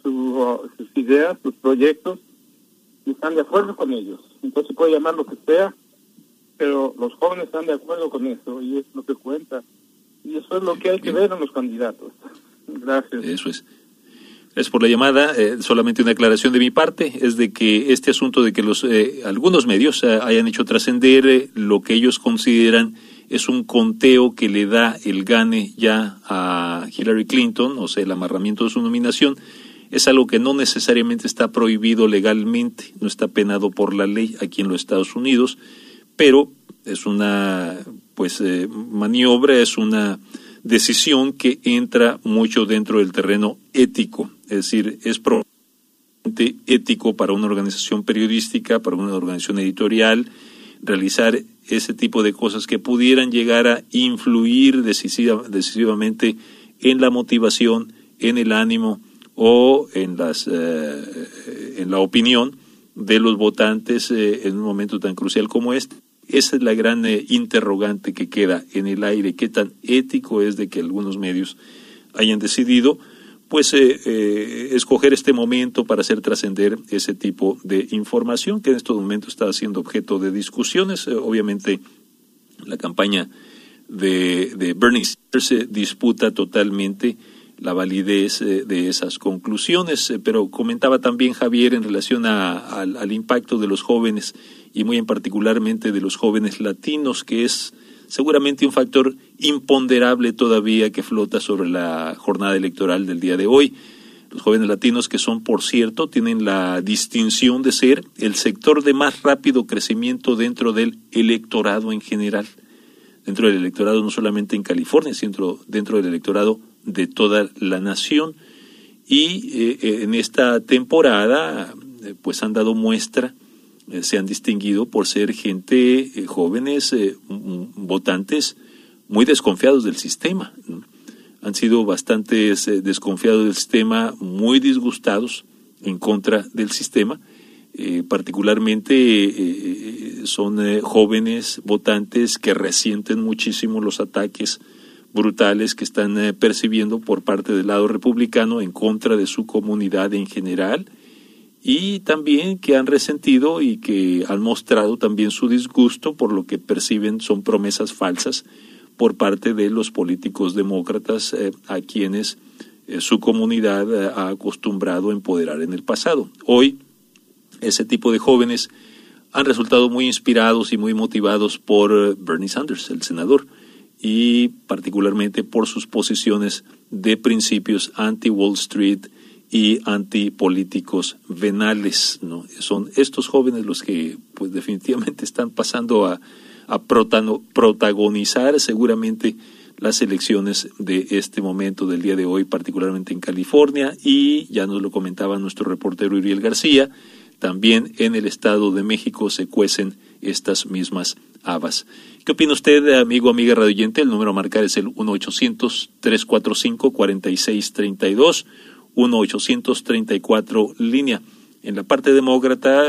ideas, sus proyectos, y están de acuerdo con ellos. Entonces puede llamar lo que sea, pero los jóvenes están de acuerdo con eso, y es lo que cuenta. Y eso es lo que hay que ver en los candidatos. Gracias. Eso es. Gracias por la llamada. Solamente una aclaración de mi parte, es de que este asunto de que algunos medios hayan hecho trascender lo que ellos consideran es un conteo que le da el gane ya a Hillary Clinton, o sea, el amarramiento de su nominación, es algo que no necesariamente está prohibido legalmente, no está penado por la ley aquí en los Estados Unidos, pero es una maniobra, es una decisión que entra mucho dentro del terreno ético, es decir, es probablemente ético para una organización periodística, para una organización editorial, realizar ese tipo de cosas que pudieran llegar a influir decisivamente en la motivación, en el ánimo o en la opinión de los votantes en un momento tan crucial como este. Esa es la gran interrogante que queda en el aire. ¿Qué tan ético es de que algunos medios hayan decidido escoger este momento para hacer trascender ese tipo de información que en este momento está siendo objeto de discusiones? Obviamente la campaña de Bernie Sanders disputa totalmente la validez de esas conclusiones, pero comentaba también Javier en relación al impacto de los jóvenes y muy en particularmente de los jóvenes latinos, que es seguramente un factor imponderable todavía que flota sobre la jornada electoral del día de hoy. Los jóvenes latinos, que son, por cierto, tienen la distinción de ser el sector de más rápido crecimiento dentro del electorado en general, dentro del electorado no solamente en California, sino dentro del electorado de toda la nación. Y en esta temporada pues han dado muestra, se han distinguido por ser gente, jóvenes, votantes muy desconfiados del sistema, ¿no? Han sido bastante desconfiados del sistema, muy disgustados en contra del sistema, particularmente son jóvenes votantes que resienten muchísimo los ataques brutales que están percibiendo por parte del lado republicano en contra de su comunidad en general, y también que han resentido y que han mostrado también su disgusto por lo que perciben son promesas falsas por parte de los políticos demócratas a quienes su comunidad ha acostumbrado a empoderar en el pasado. Hoy, ese tipo de jóvenes han resultado muy inspirados y muy motivados por Bernie Sanders, el senador, y particularmente por sus posiciones de principios anti-Wall Street y antipolíticos venales, ¿no? Son estos jóvenes los que pues definitivamente están pasando a protagonizar seguramente las elecciones de este momento del día de hoy, particularmente en California, y ya nos lo comentaba nuestro reportero Uriel García, también en el Estado de México se cuecen estas mismas habas. ¿Qué opina usted, amigo, amiga radioyente? El número a marcar es el 1-800-345-4632, 1-800-34 línea. En la parte demócrata,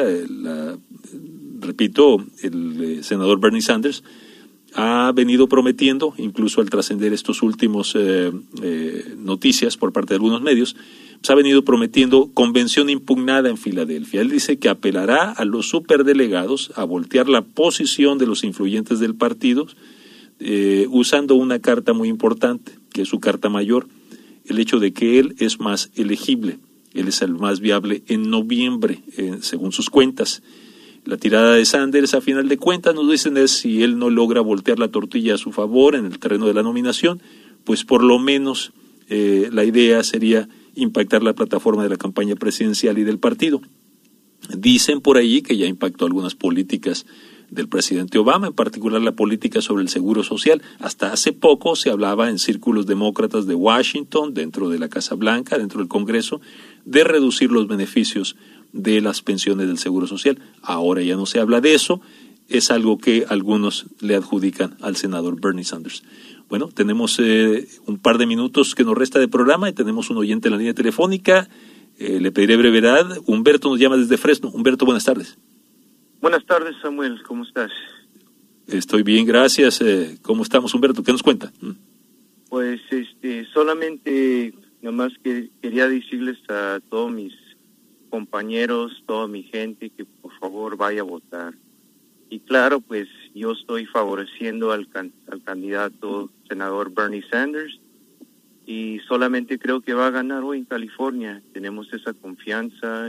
repito, el senador Bernie Sanders ha venido prometiendo, incluso al trascender estos últimos noticias por parte de algunos medios, pues ha venido prometiendo convención impugnada en Filadelfia. Él dice que apelará a los superdelegados a voltear la posición de los influyentes del partido, usando una carta muy importante, que es su carta mayor, el hecho de que él es más elegible, él es el más viable en noviembre, según sus cuentas. La tirada de Sanders, a final de cuentas, nos dicen es si él no logra voltear la tortilla a su favor en el terreno de la nominación, pues por lo menos la idea sería impactar la plataforma de la campaña presidencial y del partido. Dicen por ahí que ya impactó algunas políticas del presidente Obama, en particular la política sobre el seguro social. Hasta hace poco se hablaba en círculos demócratas de Washington, dentro de la Casa Blanca, dentro del Congreso, de reducir los beneficios de las pensiones del seguro social. Ahora ya no se habla de eso, es algo que algunos le adjudican al senador Bernie Sanders. Bueno, tenemos un par de minutos que nos resta de programa y tenemos un oyente en la línea telefónica. Le pediré brevedad. Humberto nos llama desde Fresno. Humberto, buenas tardes. Buenas tardes, Samuel. ¿Cómo estás? Estoy bien, gracias. ¿Cómo estamos, Humberto? ¿Qué nos cuenta? Pues solamente nada más que quería decirles a todos mis compañeros, toda mi gente, que por favor vaya a votar. Y claro, pues yo estoy favoreciendo al candidato senador Bernie Sanders y solamente creo que va a ganar hoy en California. Tenemos esa confianza,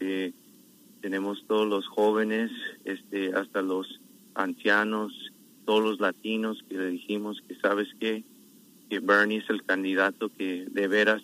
tenemos todos los jóvenes, hasta los ancianos, todos los latinos que le dijimos que sabes que Bernie es el candidato que de veras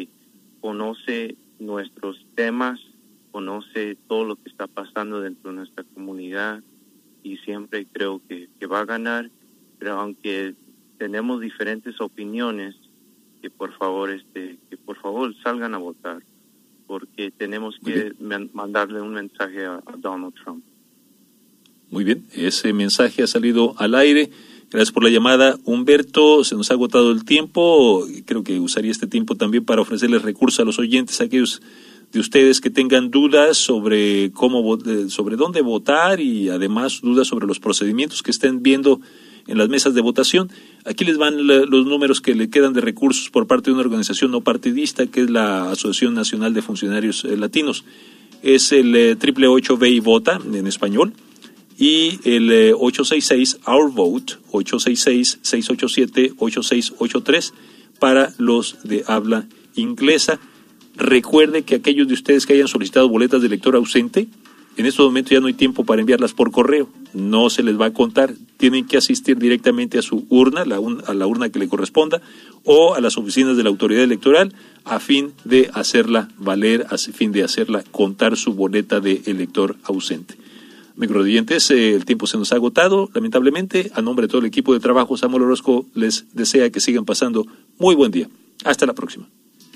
conoce nuestros temas, conoce todo lo que está pasando dentro de nuestra comunidad y siempre creo que va a ganar, pero aunque tenemos diferentes opiniones, que por favor salgan a votar, porque tenemos que mandarle un mensaje a Donald Trump. Muy bien, ese mensaje ha salido al aire. Gracias por la llamada, Humberto. Se nos ha agotado el tiempo. Creo que usaría este tiempo también para ofrecerles recursos a los oyentes, a aquellos de ustedes que tengan dudas sobre sobre dónde votar y además dudas sobre los procedimientos que estén viendo en las mesas de votación. Aquí les van los números que le quedan de recursos por parte de una organización no partidista que es la Asociación Nacional de Funcionarios Latinos. Es el 888-VE y Vota en español y el 866 Our Vote, 866-687-8683 para los de habla inglesa. Recuerde que aquellos de ustedes que hayan solicitado boletas de lector ausente, en estos momentos ya no hay tiempo para enviarlas por correo, no se les va a contar, tienen que asistir directamente a su urna, a la urna que le corresponda, o a las oficinas de la autoridad electoral, a fin de hacerla valer, a fin de hacerla contar su boleta de elector ausente. Microoyentes, el tiempo se nos ha agotado, lamentablemente. A nombre de todo el equipo de trabajo, Samuel Orozco les desea que sigan pasando muy buen día. Hasta la próxima.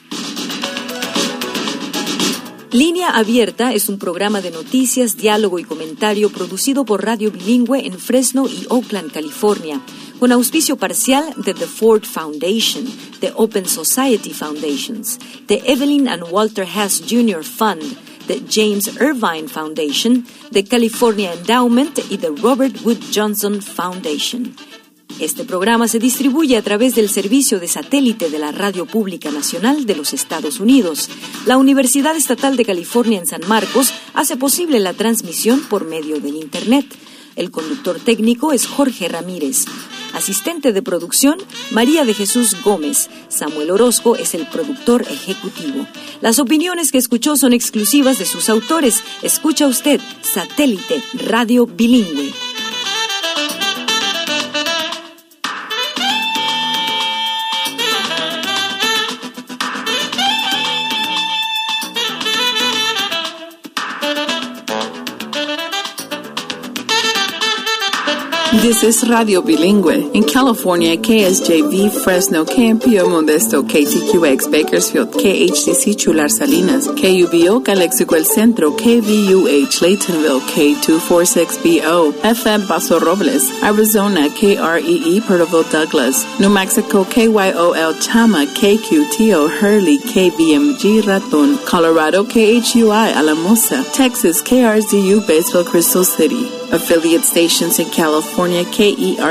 Línea Abierta es un programa de noticias, diálogo y comentario producido por Radio Bilingüe en Fresno y Oakland, California, con auspicio parcial de The Ford Foundation, The Open Society Foundations, The Evelyn and Walter Hess Jr. Fund, The James Irvine Foundation, The California Endowment y The Robert Wood Johnson Foundation. Este programa se distribuye a través del servicio de satélite de la Radio Pública Nacional de los Estados Unidos. La Universidad Estatal de California en San Marcos hace posible la transmisión por medio del Internet. El conductor técnico es Jorge Ramírez. Asistente de producción, María de Jesús Gómez. Samuel Orozco es el productor ejecutivo. Las opiniones que escuchó son exclusivas de sus autores. Escucha usted Satélite Radio Bilingüe. This is Radio Bilingüe. In California, KSJV Fresno, KMPO Modesto, KTQX Bakersfield, KHCC Chular Salinas, KUBO Calexico El Centro, KVUH Laytonville, K246BO, FM Paso Robles, Arizona, KREE Porterville Douglas, New Mexico, KYOL Chama, KQTO Hurley, KBMG Raton, Colorado, KHUI Alamosa, Texas, KRZU Batesville Crystal City. Affiliate stations in California, KER